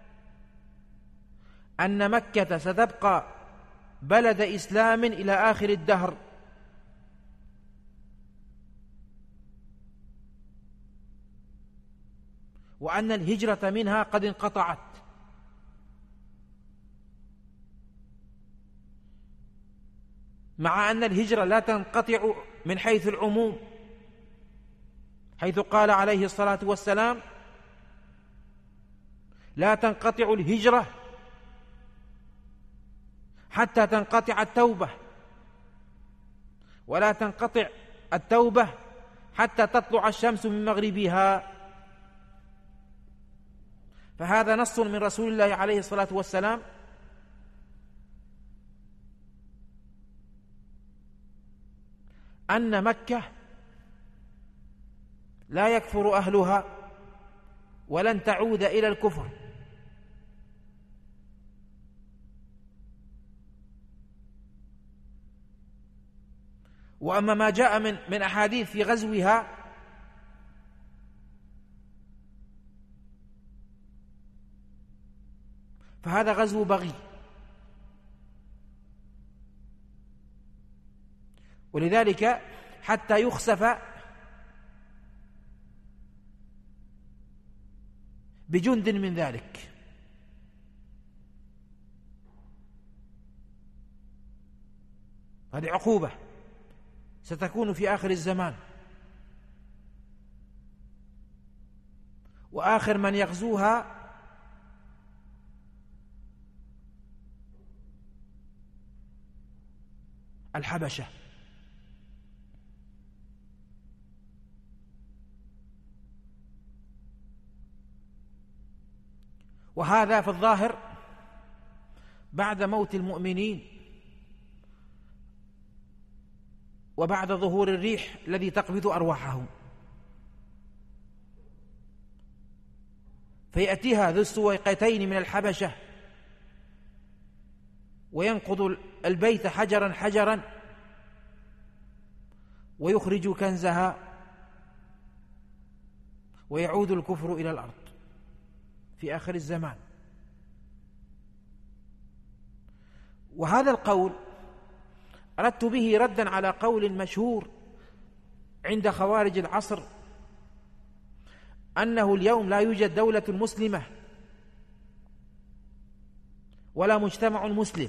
S2: أن مكة ستبقى بلد إسلام إلى آخر الدهر، وأن الهجرة منها قد انقطعت. مع أن الهجرة لا تنقطع من حيث العموم، حيث قال عليه الصلاة والسلام: لا تنقطع الهجرة حتى تنقطع التوبة، ولا تنقطع التوبة حتى تطلع الشمس من مغربها. فهذا نص من رسول الله عليه الصلاة والسلام أن مكة لا يكفر أهلها ولن تعود إلى الكفر. وأما ما جاء من من أحاديث في غزوها فهذا غزو بغي، ولذلك حتى يخسف بجند من ذلك. هذه عقوبة ستكون في آخر الزمان، وآخر من يغزوها الحبشة. وهذا في الظاهر بعد موت المؤمنين وبعد ظهور الريح الذي تقبض أرواحهم، فيأتيها ذو السويقتين من الحبشة وينقض البيت حجرا حجرا ويخرج كنزها، ويعود الكفر إلى الأرض في آخر الزمان. وهذا القول أردت به ردا على قول مشهور عند خوارج العصر أنه اليوم لا يوجد دولة مسلمة ولا مجتمع مسلم،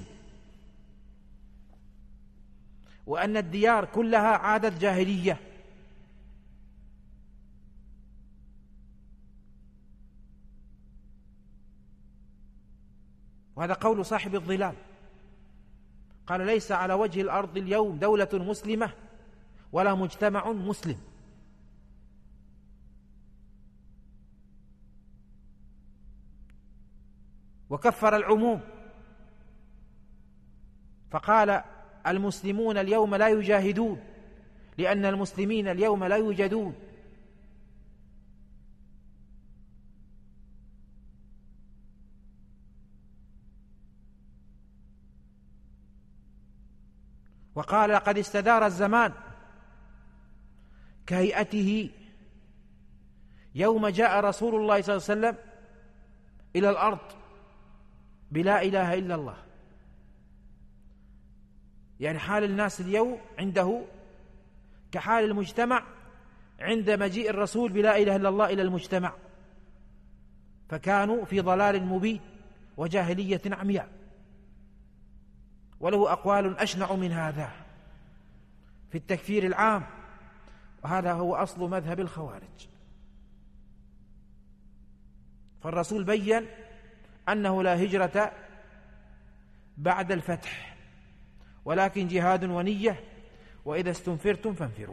S2: وأن الديار كلها عادت جاهلية. وهذا قول صاحب الظلال، قال: ليس على وجه الأرض اليوم دولة مسلمة ولا مجتمع مسلم. وكفر العموم فقال: المسلمون اليوم لا يجاهدون لأن المسلمين اليوم لا يوجدون. وقال: قد استدار الزمان كهيئته يوم جاء رسول الله صلى الله عليه وسلم إلى الأرض بلا إله إلا الله. يعني حال الناس اليوم عنده كحال المجتمع عند مجيء الرسول بلا إله إلا الله إلى المجتمع، فكانوا في ضلال مبين وجاهلية عمياء. وله أقوال أشنع من هذا في التكفير العام، وهذا هو أصل مذهب الخوارج. فالرسول بيّن أنه لا هجرة بعد الفتح، ولكن جهاد ونية، وإذا استنفرتم فانفروا.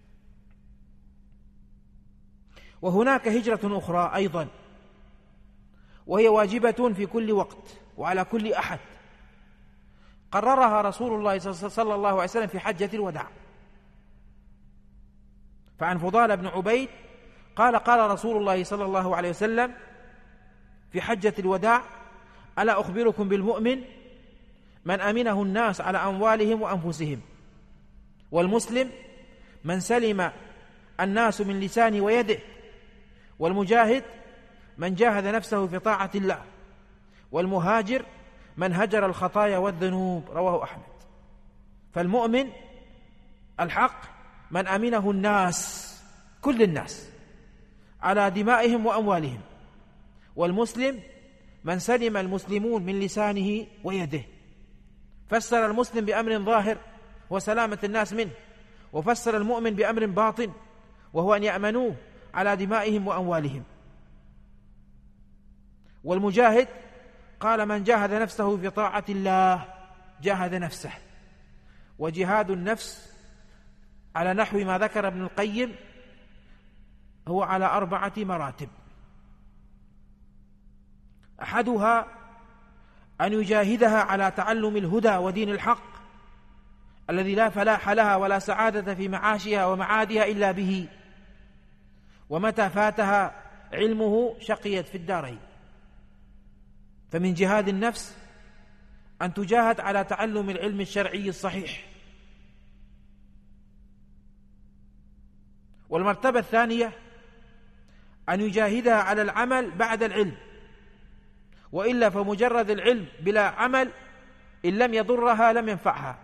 S2: وهناك هجرة أخرى أيضا، وهي واجبة في كل وقت وعلى كل أحد، قررها رسول الله صلى الله عليه وسلم في حجة الوداع. فعن فضال بن عبيد قال قال رسول الله صلى الله عليه وسلم في حجة الوداع: ألا أخبركم بالمؤمن من أمنه الناس على أموالهم وأنفسهم، والمسلم من سلم الناس من لسانه ويده، والمجاهد من جاهد نفسه في طاعة الله، والمهاجر من هجر الخطايا والذنوب. رواه أحمد. فالمؤمن الحق من أمنه الناس، كل الناس، على دمائهم وأموالهم، والمسلم من سلم المسلمون من لسانه ويده. فسر المسلم بأمر ظاهر وسلامة الناس منه، وفسر المؤمن بأمر باطن وهو أن يأمنوه على دمائهم وأموالهم. والمجاهد قال من جاهد نفسه في طاعة الله جاهد نفسه. وجهاد النفس على نحو ما ذكر ابن القيم هو على أربعة مراتب. أحدها أن يجاهدها على تعلم الهدى ودين الحق الذي لا فلاح لها ولا سعادة في معاشها ومعادها إلا به، ومتى فاتها علمه شقيت في الدارين. فمن جهاد النفس أن تجاهد على تعلم العلم الشرعي الصحيح. والمرتبة الثانية أن يجاهدها على العمل بعد العلم، وإلا فمجرد العلم بلا عمل إن لم يضرها لم ينفعها.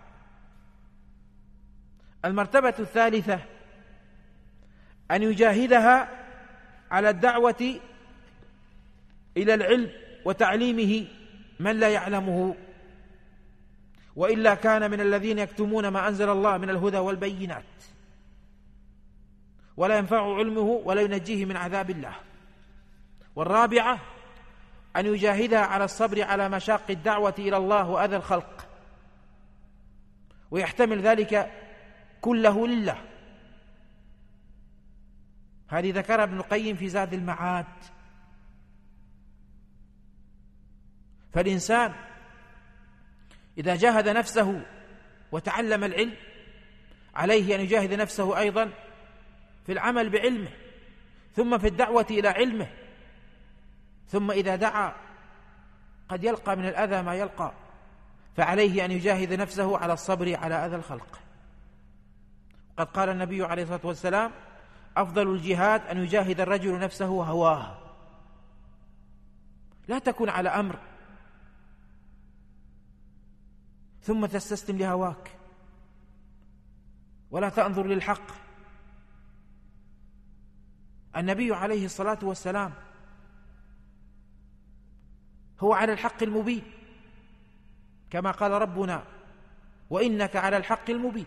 S2: المرتبة الثالثة أن يجاهدها على الدعوة إلى العلم وتعليمه من لا يعلمه، وإلا كان من الذين يكتمون ما أنزل الله من الهدى والبينات، ولا ينفع علمه ولا ينجيه من عذاب الله. والرابعة أن يجاهدها على الصبر على مشاق الدعوة إلى الله وأذى الخلق، ويحتمل ذلك كله لله. هذه ذكر ابن القيم في زاد المعاد. فالإنسان إذا جاهد نفسه وتعلم العلم عليه أن يجاهد نفسه أيضا في العمل بعلمه، ثم في الدعوة إلى علمه، ثم إذا دعا قد يلقى من الأذى ما يلقى، فعليه أن يجاهد نفسه على الصبر على أذى الخلق. قد قال النبي عليه الصلاة والسلام: أفضل الجهاد أن يجاهد الرجل نفسه وهواه. لا تكن على أمر ثم تستسلم لهواك، ولا تنظر للحق. النبي عليه الصلاة والسلام هو على الحق المبين، كما قال ربنا: وإنك على الحق المبين.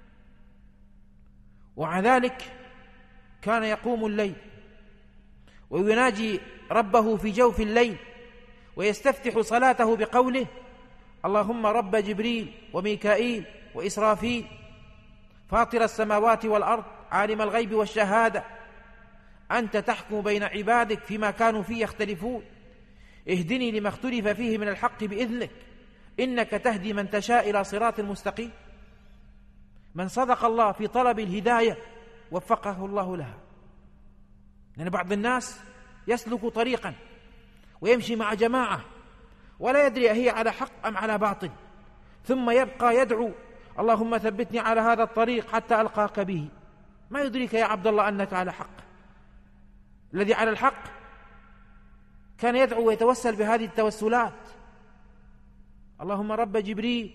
S2: ومع ذلك كان يقوم الليل ويناجي ربه في جوف الليل، ويستفتح صلاته بقوله: اللهم رب جبريل وميكائيل وإسرافيل فاطر السماوات والأرض عالم الغيب والشهادة أنت تحكم بين عبادك فيما كانوا فيه يختلفون اهدني لما اختلف فيه من الحق بإذنك إنك تهدي من تشاء إلى صراط مستقيم. من صدق الله في طلب الهداية وفقه الله لها. لأن بعض الناس يسلك طريقا ويمشي مع جماعة ولا يدري هي على حق أم على باطل، ثم يبقى يدعو: اللهم ثبتني على هذا الطريق حتى ألقاك به. ما يدريك يا عبد الله أنك على حق. الذي على الحق كان يدعو ويتوسل بهذه التوسلات: اللهم رب جبريل،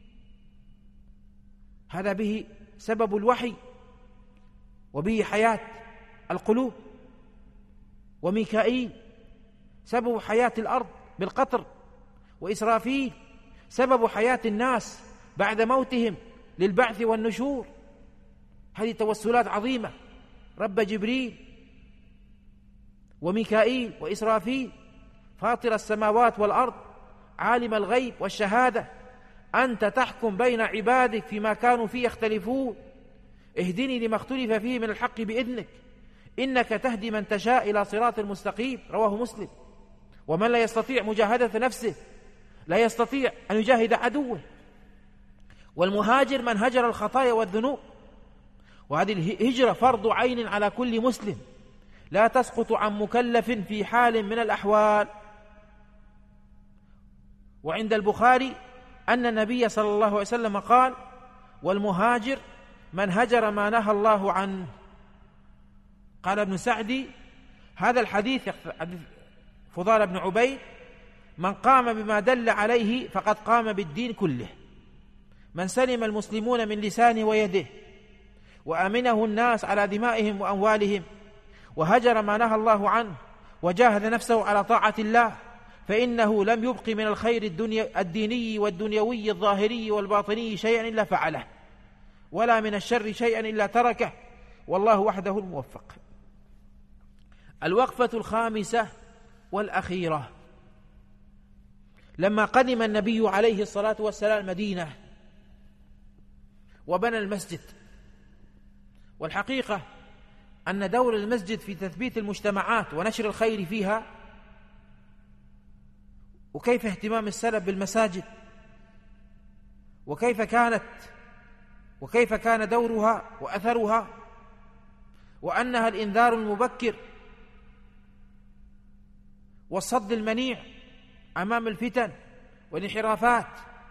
S2: هذا به سبب الوحي وبه حياة القلوب، وميكائيل سبب حياة الأرض بالقطر، وإسرافيل سبب حياة الناس بعد موتهم للبعث والنشور. هذه توسلات عظيمة. رب جبريل وميكائيل وإسرافيل فاطر السماوات والأرض عالم الغيب والشهادة أنت تحكم بين عبادك فيما كانوا فيه يختلفون، اهدني لما اختلف فيه من الحق بإذنك، إنك تهدي من تشاء إلى صراط المستقيم. رواه مسلم. ومن لا يستطيع مجاهدة نفسه لا يستطيع أن يجاهد عدوه. والمهاجر من هجر الخطايا والذنوب، وهذه الهجرة فرض عين على كل مسلم، لا تسقط عن مكلف في حال من الأحوال. وعند البخاري أن النبي صلى الله عليه وسلم قال: والمهاجر من هجر ما نهى الله عنه. قال ابن سعدي: هذا الحديث فضال بن عبيد: من قام بما دل عليه فقد قام بالدين كله، من سلم المسلمون من لسانه ويده، وأمنه الناس على دمائهم وأموالهم، وهجر ما نهى الله عنه، وجاهد نفسه على طاعة الله، فإنه لم يبق من الخير الدنيا الديني والدنيوي الظاهري والباطني شيئا إلا فعله، ولا من الشر شيئا إلا تركه، والله وحده الموفق. الوقفة الخامسة والأخيرة: لما قدم النبي عليه الصلاة والسلام المدينة وبنى المسجد، والحقيقة أن دور المسجد في تثبيت المجتمعات ونشر الخير فيها، وكيف اهتمام السلف بالمساجد، وكيف كانت وكيف كان دورها وأثرها، وأنها الإنذار المبكر والصد المنيع أمام الفتن والانحرافات،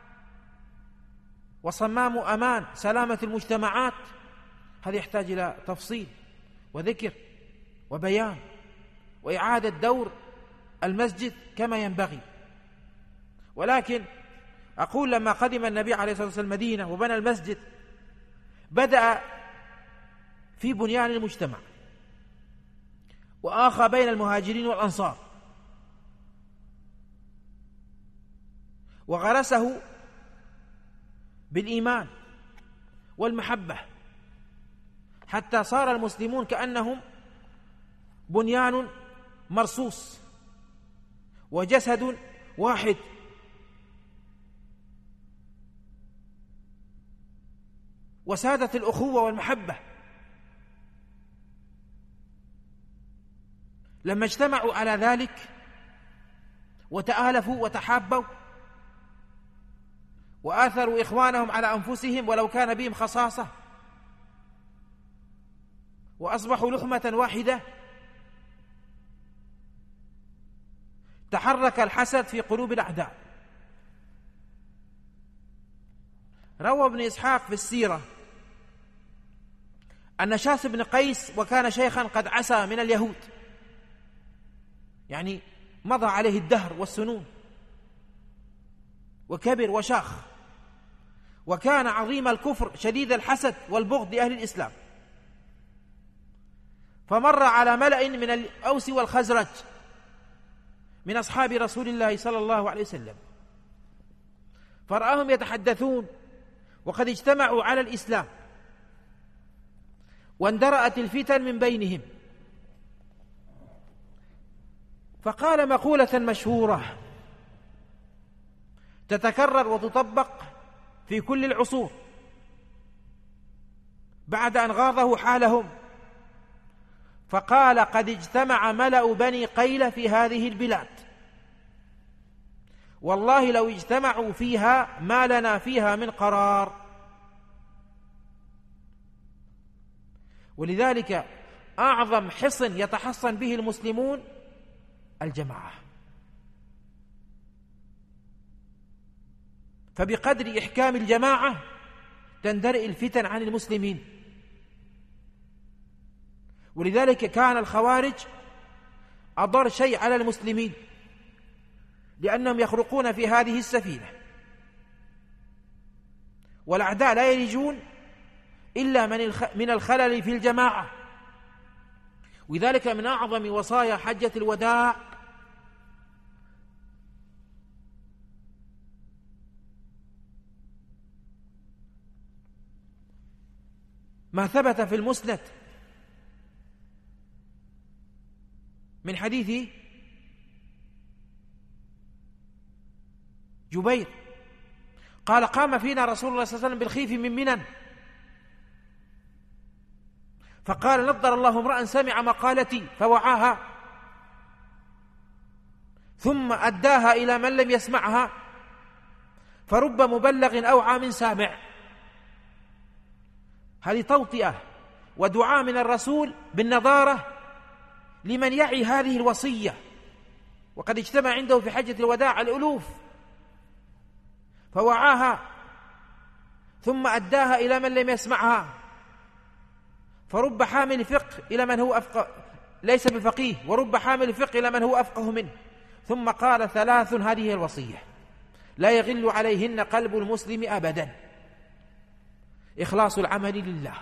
S2: وصمام أمان سلامة المجتمعات. هذا يحتاج إلى تفصيل وذكر وبيان وإعادة دور المسجد كما ينبغي. ولكن أقول لما قدم النبي عليه الصلاة والسلام المدينة وبنى المسجد، بدأ في بنيان المجتمع، وآخى بين المهاجرين والأنصار، وغرسه بالإيمان والمحبة، حتى صار المسلمون كأنهم بنيان مرصوص وجسد واحد. وسادت الأخوة والمحبة لما اجتمعوا على ذلك وتآلفوا وتحابوا وآثروا إخوانهم على أنفسهم ولو كان بهم خصاصة، وأصبحوا لحمة واحدة. تحرك الحسد في قلوب الأعداء. روى ابن إسحاق في السيرة أن شاس بن قيس، وكان شيخا قد عسى من اليهود، يعني مضى عليه الدهر والسنون وكبر وشاخ، وكان عظيم الكفر شديد الحسد والبغض لأهل الإسلام، فمر على ملأ من الأوس والخزرج من أصحاب رسول الله صلى الله عليه وسلم، فرآهم يتحدثون وقد اجتمعوا على الإسلام، واندرأت الفتن من بينهم، فقال مقولة مشهورة تتكرر وتطبق في كل العصور بعد أن غاضه حالهم، فقال: قد اجتمع ملأ بني قيلة في هذه البلاد، والله لو اجتمعوا فيها ما لنا فيها من قرار. ولذلك أعظم حصن يتحصن به المسلمون الجماعة، فبقدر إحكام الجماعة تندرئ الفتن عن المسلمين. ولذلك كان الخوارج أضر شيء على المسلمين، لأنهم يخرقون في هذه السفينة، والأعداء لا يلجون إلا من الخلل في الجماعة. وذلك من أعظم وصايا حجة الوداع ما ثبت في المسند من حديث جبير قال قام فينا رسول الله صلى الله عليه وسلم بالخيف من منى فقال نضر الله امرأ سمع مقالتي فوعاها ثم أداها إلى من لم يسمعها فرب مبلغ أوعى من سامع. هذه توطئة ودعاء من الرسول بالنظارة لمن يعي هذه الوصية، وقد اجتمع عنده في حجة الوداع الألوف، فوعاها ثم أداها إلى من لم يسمعها. فرب حامل فقه إلى من هو أفقه ليس بفقيه، ورب حامل فقه إلى من هو أفقه منه. ثم قال ثلاث، هذه الوصية لا يغل عليهن قلب المسلم أبدا: إخلاص العمل لله.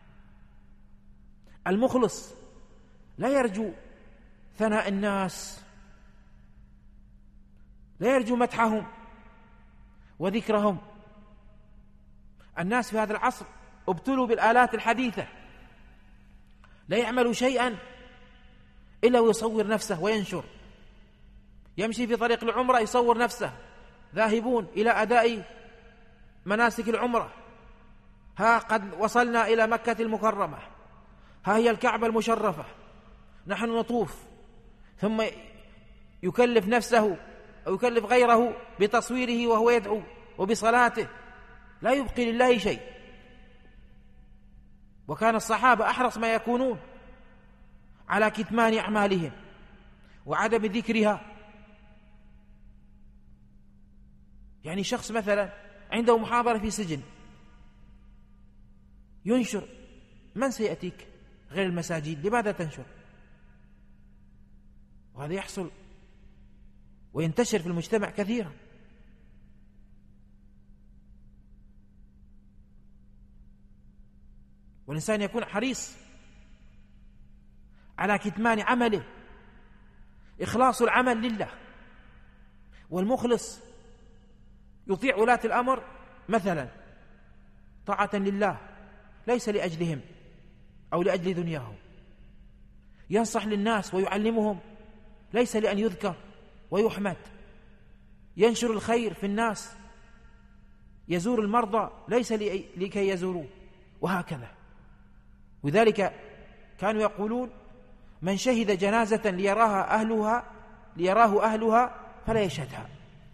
S2: المخلص لا يرجو ثناء الناس، لا يرجو مدحهم وذكرهم. الناس في هذا العصر ابتلوا بالآلات الحديثة، لا يعمل شيئا إلا ويصور نفسه وينشر. يمشي في طريق العمرة يصور نفسه ذاهبون إلى أداء مناسك العمرة، ها قد وصلنا إلى مكة المكرمة، ها هي الكعبة المشرفة، نحن نطوف. ثم يكلف نفسه أو يكلف غيره بتصويره وهو يدعو وبصلاته، لا يبقي لله شيء. وكان الصحابة أحرص ما يكونون على كتمان أعمالهم وعدم ذكرها. يعني شخص مثلا عنده محاضرة في سجن ينشر، من سيأتيك غير المساجد؟ لماذا تنشر؟ وهذا يحصل وينتشر في المجتمع كثيرا. والإنسان يكون حريص على كتمان عمله، إخلاص العمل لله. والمخلص يطيع ولاة الأمر مثلا طاعة لله ليس لأجلهم أو لأجل دنياهم، ينصح للناس ويعلمهم ليس لأن يذكر ويحمد، ينشر الخير في الناس، يزور المرضى ليس لكي يزوروه، وهكذا. وذلك كانوا يقولون: من شهد جنازة ليراها أهلها ليراه أهلها فلا يشهدها.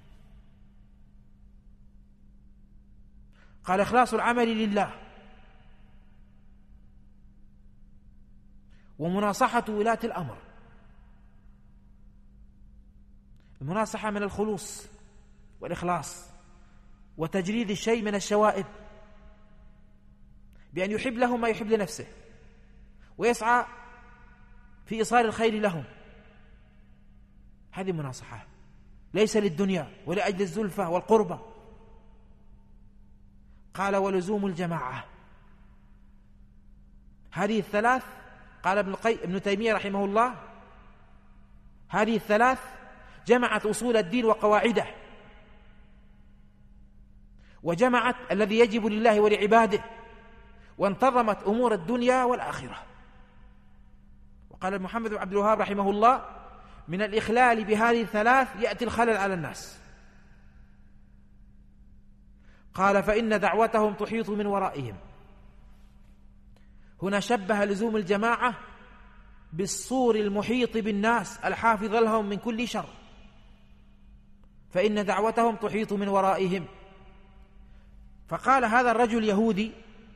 S2: قال: إخلاص العمل لله، ومناصحة ولاة الأمر. المناصحة من الخلوص والإخلاص وتجريد الشيء من الشوائب، بأن يحب لهم ما يحب لنفسه ويسعى في إيصال الخير لهم. هذه مناصحة ليس للدنيا ولأجل الزلفة والقربة. قال: ولزوم الجماعة. هذه الثلاث، قال ابن القيم ابن تيمية رحمه الله، هذه الثلاث جمعت أصول الدين وقواعده، وجمعت الذي يجب لله ولعباده، وانتظمت أمور الدنيا والآخرة. وقال محمد بن عبد الوهاب رحمه الله: من الإخلال بهذه الثلاث يأتي الخلل على الناس. قال: فإن دعوتهم تحيط من ورائهم. هنا شبه لزوم الجماعة بالسور المحيط بالناس الحافظ لهم من كل شر، فإن دعوتهم تحيط من ورائهم. فقال هذا الرجل يهودي: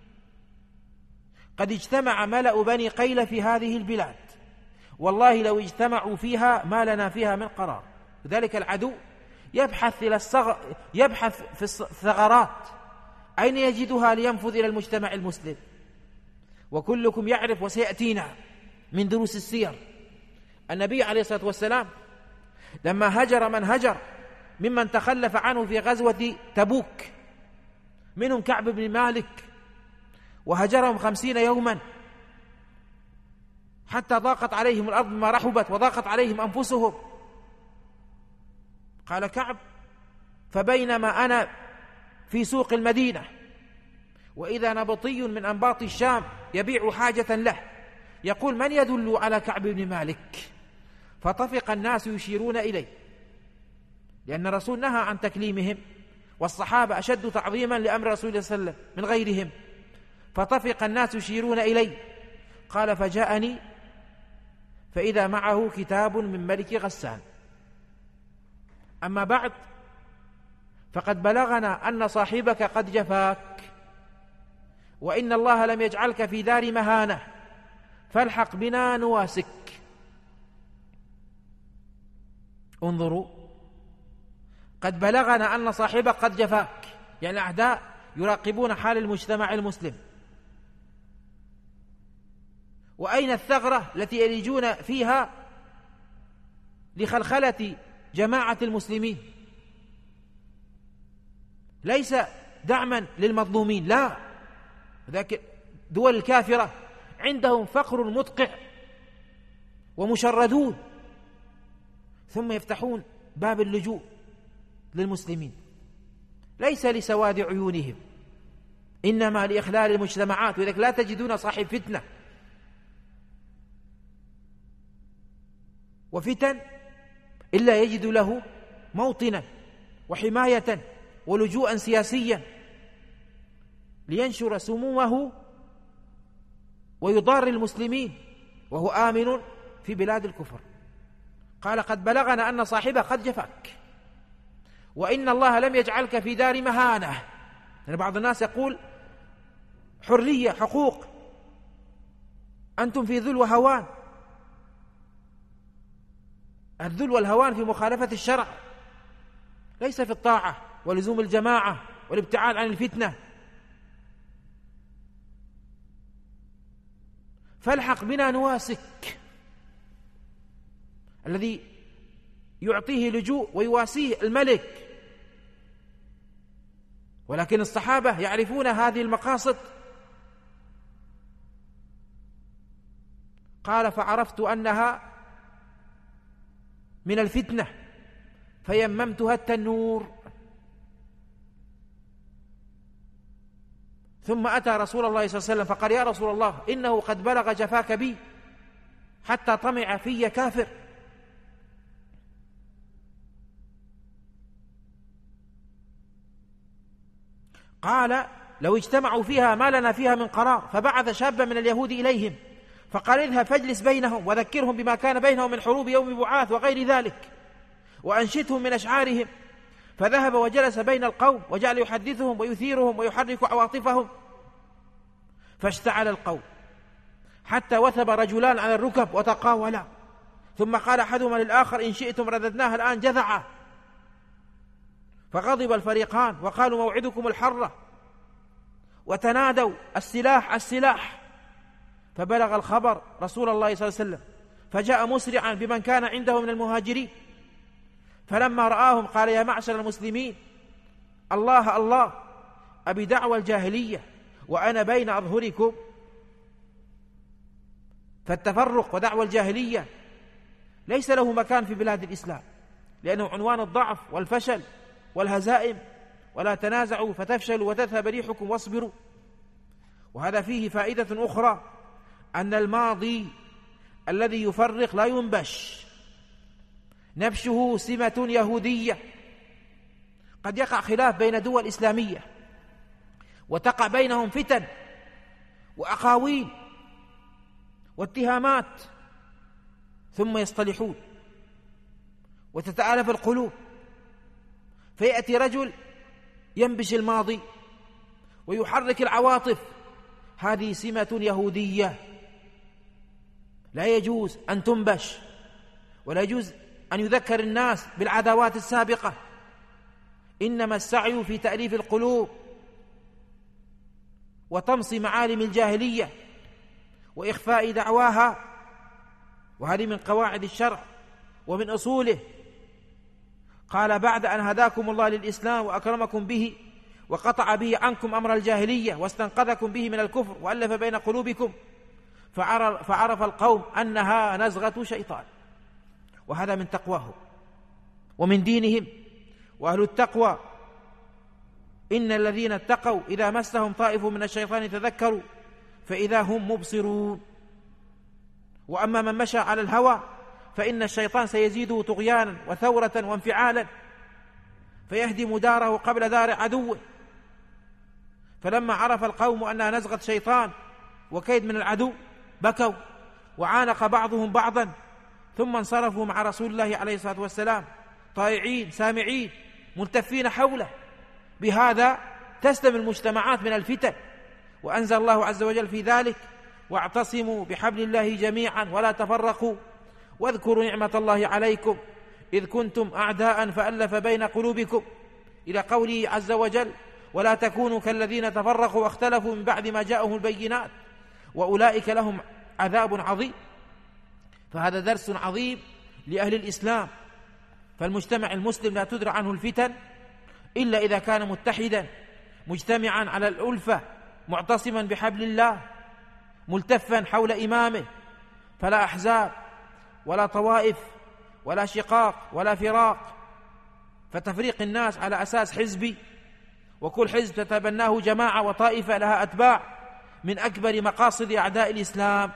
S2: قد اجتمع ملأ بني قيل في هذه البلاد، والله لو اجتمعوا فيها ما لنا فيها من قرار. لذلك العدو يبحث إلى الصغر يبحث في الثغرات أين يجدها لينفذ إلى المجتمع المسلم. وكلكم يعرف وسيأتينا من دروس السير النبي عليه الصلاة والسلام لما هجر من هجر ممن تخلف عنه في غزوة تبوك، منهم كعب بن مالك، وهجرهم خمسين يوما حتى ضاقت عليهم الأرض ما رحبت وضاقت عليهم أنفسهم. قال كعب: فبينما أنا في سوق المدينة وإذا نبطي من أنباط الشام يبيع حاجة له يقول: من يدل على كعب بن مالك؟ فطفق الناس يشيرون إليه، لأن الرسول نهى عن تكليمهم والصحابة أشد تعظيما لأمر رسول الله صلى الله عليه وسلم من غيرهم، فطفق الناس يشيرون إليه. قال: فجاءني فإذا معه كتاب من ملك غسان. أما بعد، فقد بلغنا أن صاحبك قد جفاك، وإن الله لم يجعلك في دار مهانة، فالحق بنا نواسك. انظروا، قد بلغنا أن صاحبك قد جفاك، يعني الأعداء يراقبون حال المجتمع المسلم. وأين الثغرة التي يلجون فيها لخلخلة جماعة المسلمين؟ ليس دعما للمظلومين، لا، ذاك دول الكافرة عندهم فقر مدقع ومشردون، ثم يفتحون باب اللجوء للمسلمين، ليس لسواد عيونهم، إنما لإخلال المجتمعات. ولذلك لا تجدون صاحب فتنة وفتن إلا يجد له موطنا وحماية ولجوءا سياسيا لينشر سمومه ويضار المسلمين وهو آمن في بلاد الكفر. قال: قد بلغنا أن صاحبه قد جفاك، وإن الله لم يجعلك في دار مهانة. يعني بعض الناس يقول حرية، حقوق، أنتم في ذل وهوان. الذل والهوان في مخالفة الشرع، ليس في الطاعة ولزوم الجماعة والابتعاد عن الفتنة. فالحق بنا نواسك، الذي يعطيه لجوء ويواسيه الملك. ولكن الصحابة يعرفون هذه المقاصد. قال: فعرفت أنها من الفتنة فيممتها التنور. ثم أتى رسول الله صلى الله عليه وسلم فقال: يا رسول الله، إنه قد بلغ جفاك بي حتى طمع في كافر. قال: لو اجتمعوا فيها ما لنا فيها من قرار. فبعث شابا من اليهود إليهم فقال: اذهب فاجلس بينهم وذكرهم بما كان بينهم من حروب يوم بعاث وغير ذلك، وأنشدهم من أشعارهم. فذهب وجلس بين القوم وجعل يحدثهم ويثيرهم ويحرك عواطفهم. فاشتعل القوم حتى وثب رجلان على الركب وتقاولا، ثم قال أحدهما للآخر: إن شئتم رددناها الآن جذعا. فغضب الفريقان وقالوا: موعدكم الحرة، وتنادوا: السلاح السلاح. فبلغ الخبر رسول الله صلى الله عليه وسلم، فجاء مسرعا بمن كان عنده من المهاجرين، فلما رآهم قال: يا معشر المسلمين، الله الله، أبي دعوى الجاهلية وأنا بين أظهركم. فالتفرق ودعوى الجاهلية ليس له مكان في بلاد الإسلام، لأنه عنوان الضعف والفشل والهزائم. ولا تنازعوا فتفشلوا وتذهب ريحكم واصبروا. وهذا فيه فائدة أخرى، أن الماضي الذي يفرق لا ينبش، نبشه سمة يهودية. قد يقع خلاف بين دول إسلامية وتقع بينهم فتن وأقاويل واتهامات، ثم يصطلحون وتتآلف القلوب، فيأتي رجل ينبش الماضي ويحرك العواطف. هذه سمة يهودية لا يجوز أن تنبش، ولا يجوز أن يذكر الناس بالعداوات السابقة. إنما السعي في تأليف القلوب وطمس معالم الجاهلية وإخفاء دعواها، وهذه من قواعد الشرع ومن أصوله. قال: بعد أن هداكم الله للإسلام وأكرمكم به وقطع به عنكم أمر الجاهلية واستنقذكم به من الكفر وألف بين قلوبكم، فعرف القوم أنها نزغة شيطان. وهذا من تقواهم ومن دينهم. وأهل التقوى إن الذين اتقوا إذا مسهم طائف من الشيطان تذكروا فإذا هم مبصرون. وأما من مشى على الهوى فإن الشيطان سيزيده طغيانا وثورة وانفعالا. فيهدم داره قبل دار عدوه. فلما عرف القوم أنها نزغة شيطان وكيد من العدو بكوا وعانق بعضهم بعضا، ثم انصرفوا مع رسول الله عليه الصلاة والسلام طائعين سامعين ملتفين حوله. بهذا تسلم المجتمعات من الفتن. وأنزل الله عز وجل في ذلك: واعتصموا بحبل الله جميعا ولا تفرقوا واذكروا نعمة الله عليكم إذ كنتم أعداء فألف بين قلوبكم، إلى قوله عز وجل: ولا تكونوا كالذين تفرقوا واختلفوا من بعد ما جاءهم البينات وأولئك لهم عذاب عظيم. فهذا درس عظيم لأهل الإسلام. فالمجتمع المسلم لا تدرى عنه الفتن إلا إذا كان متحدا مجتمعا على الألفة معتصما بحبل الله ملتفا حول إمامه، فلا أحزاب ولا طوائف ولا شقاق ولا فراق، فتفريق الناس على أساس حزبي وكل حزب تتبناه جماعة وطائفة لها أتباع من أكبر مقاصد أعداء الإسلام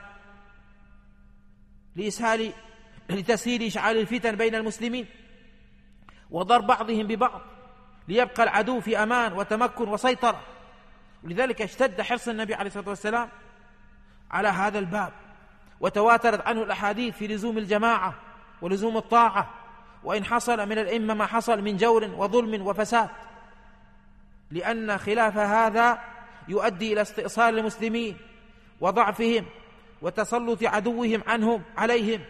S2: لإسهال لتسهيل إشعال الفتن بين المسلمين وضرب بعضهم ببعض ليبقى العدو في أمان وتمكن وسيطرة. ولذلك اشتد حرص النبي عليه الصلاة والسلام على هذا الباب، وتواترت عنه الأحاديث في لزوم الجماعة ولزوم الطاعة، وإن حصل من الأئمة ما حصل من جور وظلم وفساد، لأن خلاف هذا يؤدي إلى استئصال المسلمين وضعفهم وتسلط عدوهم عنهم عليهم.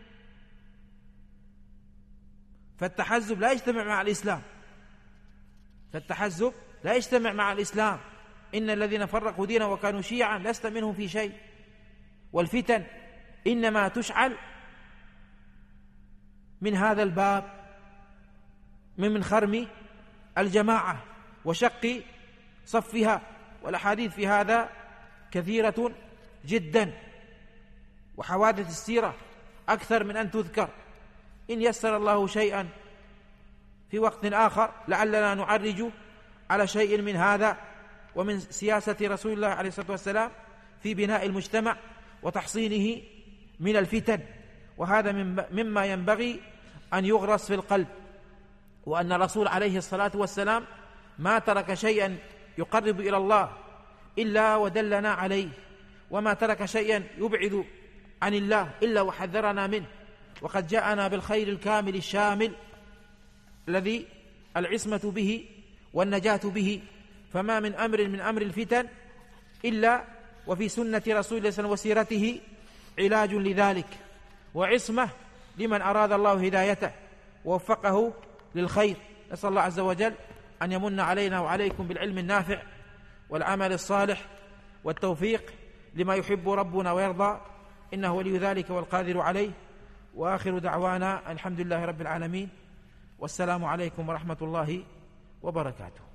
S2: فالتحزب لا يجتمع مع الإسلام، فالتحزب لا يجتمع مع الإسلام. إن الذين فرقوا دينهم وكانوا شيعا لست منهم في شيء. والفتن إنما تشعل من هذا الباب، من من خرم الجماعة وشق صفها. والأحاديث في هذا كثيرة جدا، وحوادث السيرة أكثر من أن تذكر. إن يسر الله شيئا في وقت آخر لعلنا نعرج على شيء من هذا ومن سياسة رسول الله عليه الصلاة والسلام في بناء المجتمع وتحصينه من الفتن. وهذا مما ينبغي أن يغرس في القلب، وأن الرسول عليه الصلاة والسلام ما ترك شيئا يقرب إلى الله إلا ودلنا عليه، وما ترك شيئا يبعد عن الله إلا وحذرنا منه. وقد جاءنا بالخير الكامل الشامل الذي العصمة به والنجاة به. فما من أمر من أمر الفتن إلا وفي سنة رسول الله صلى الله عليه وسلم وسيرته علاج لذلك، وعصمة لمن أراد الله هدايته ووفقه للخير. نسأل الله عز وجل أن يمن علينا وعليكم بالعلم النافع والعمل الصالح والتوفيق لما يحب ربنا ويرضى، إنه ولي ذلك والقادر عليه. وآخر دعوانا الحمد لله رب العالمين، والسلام عليكم ورحمة الله وبركاته.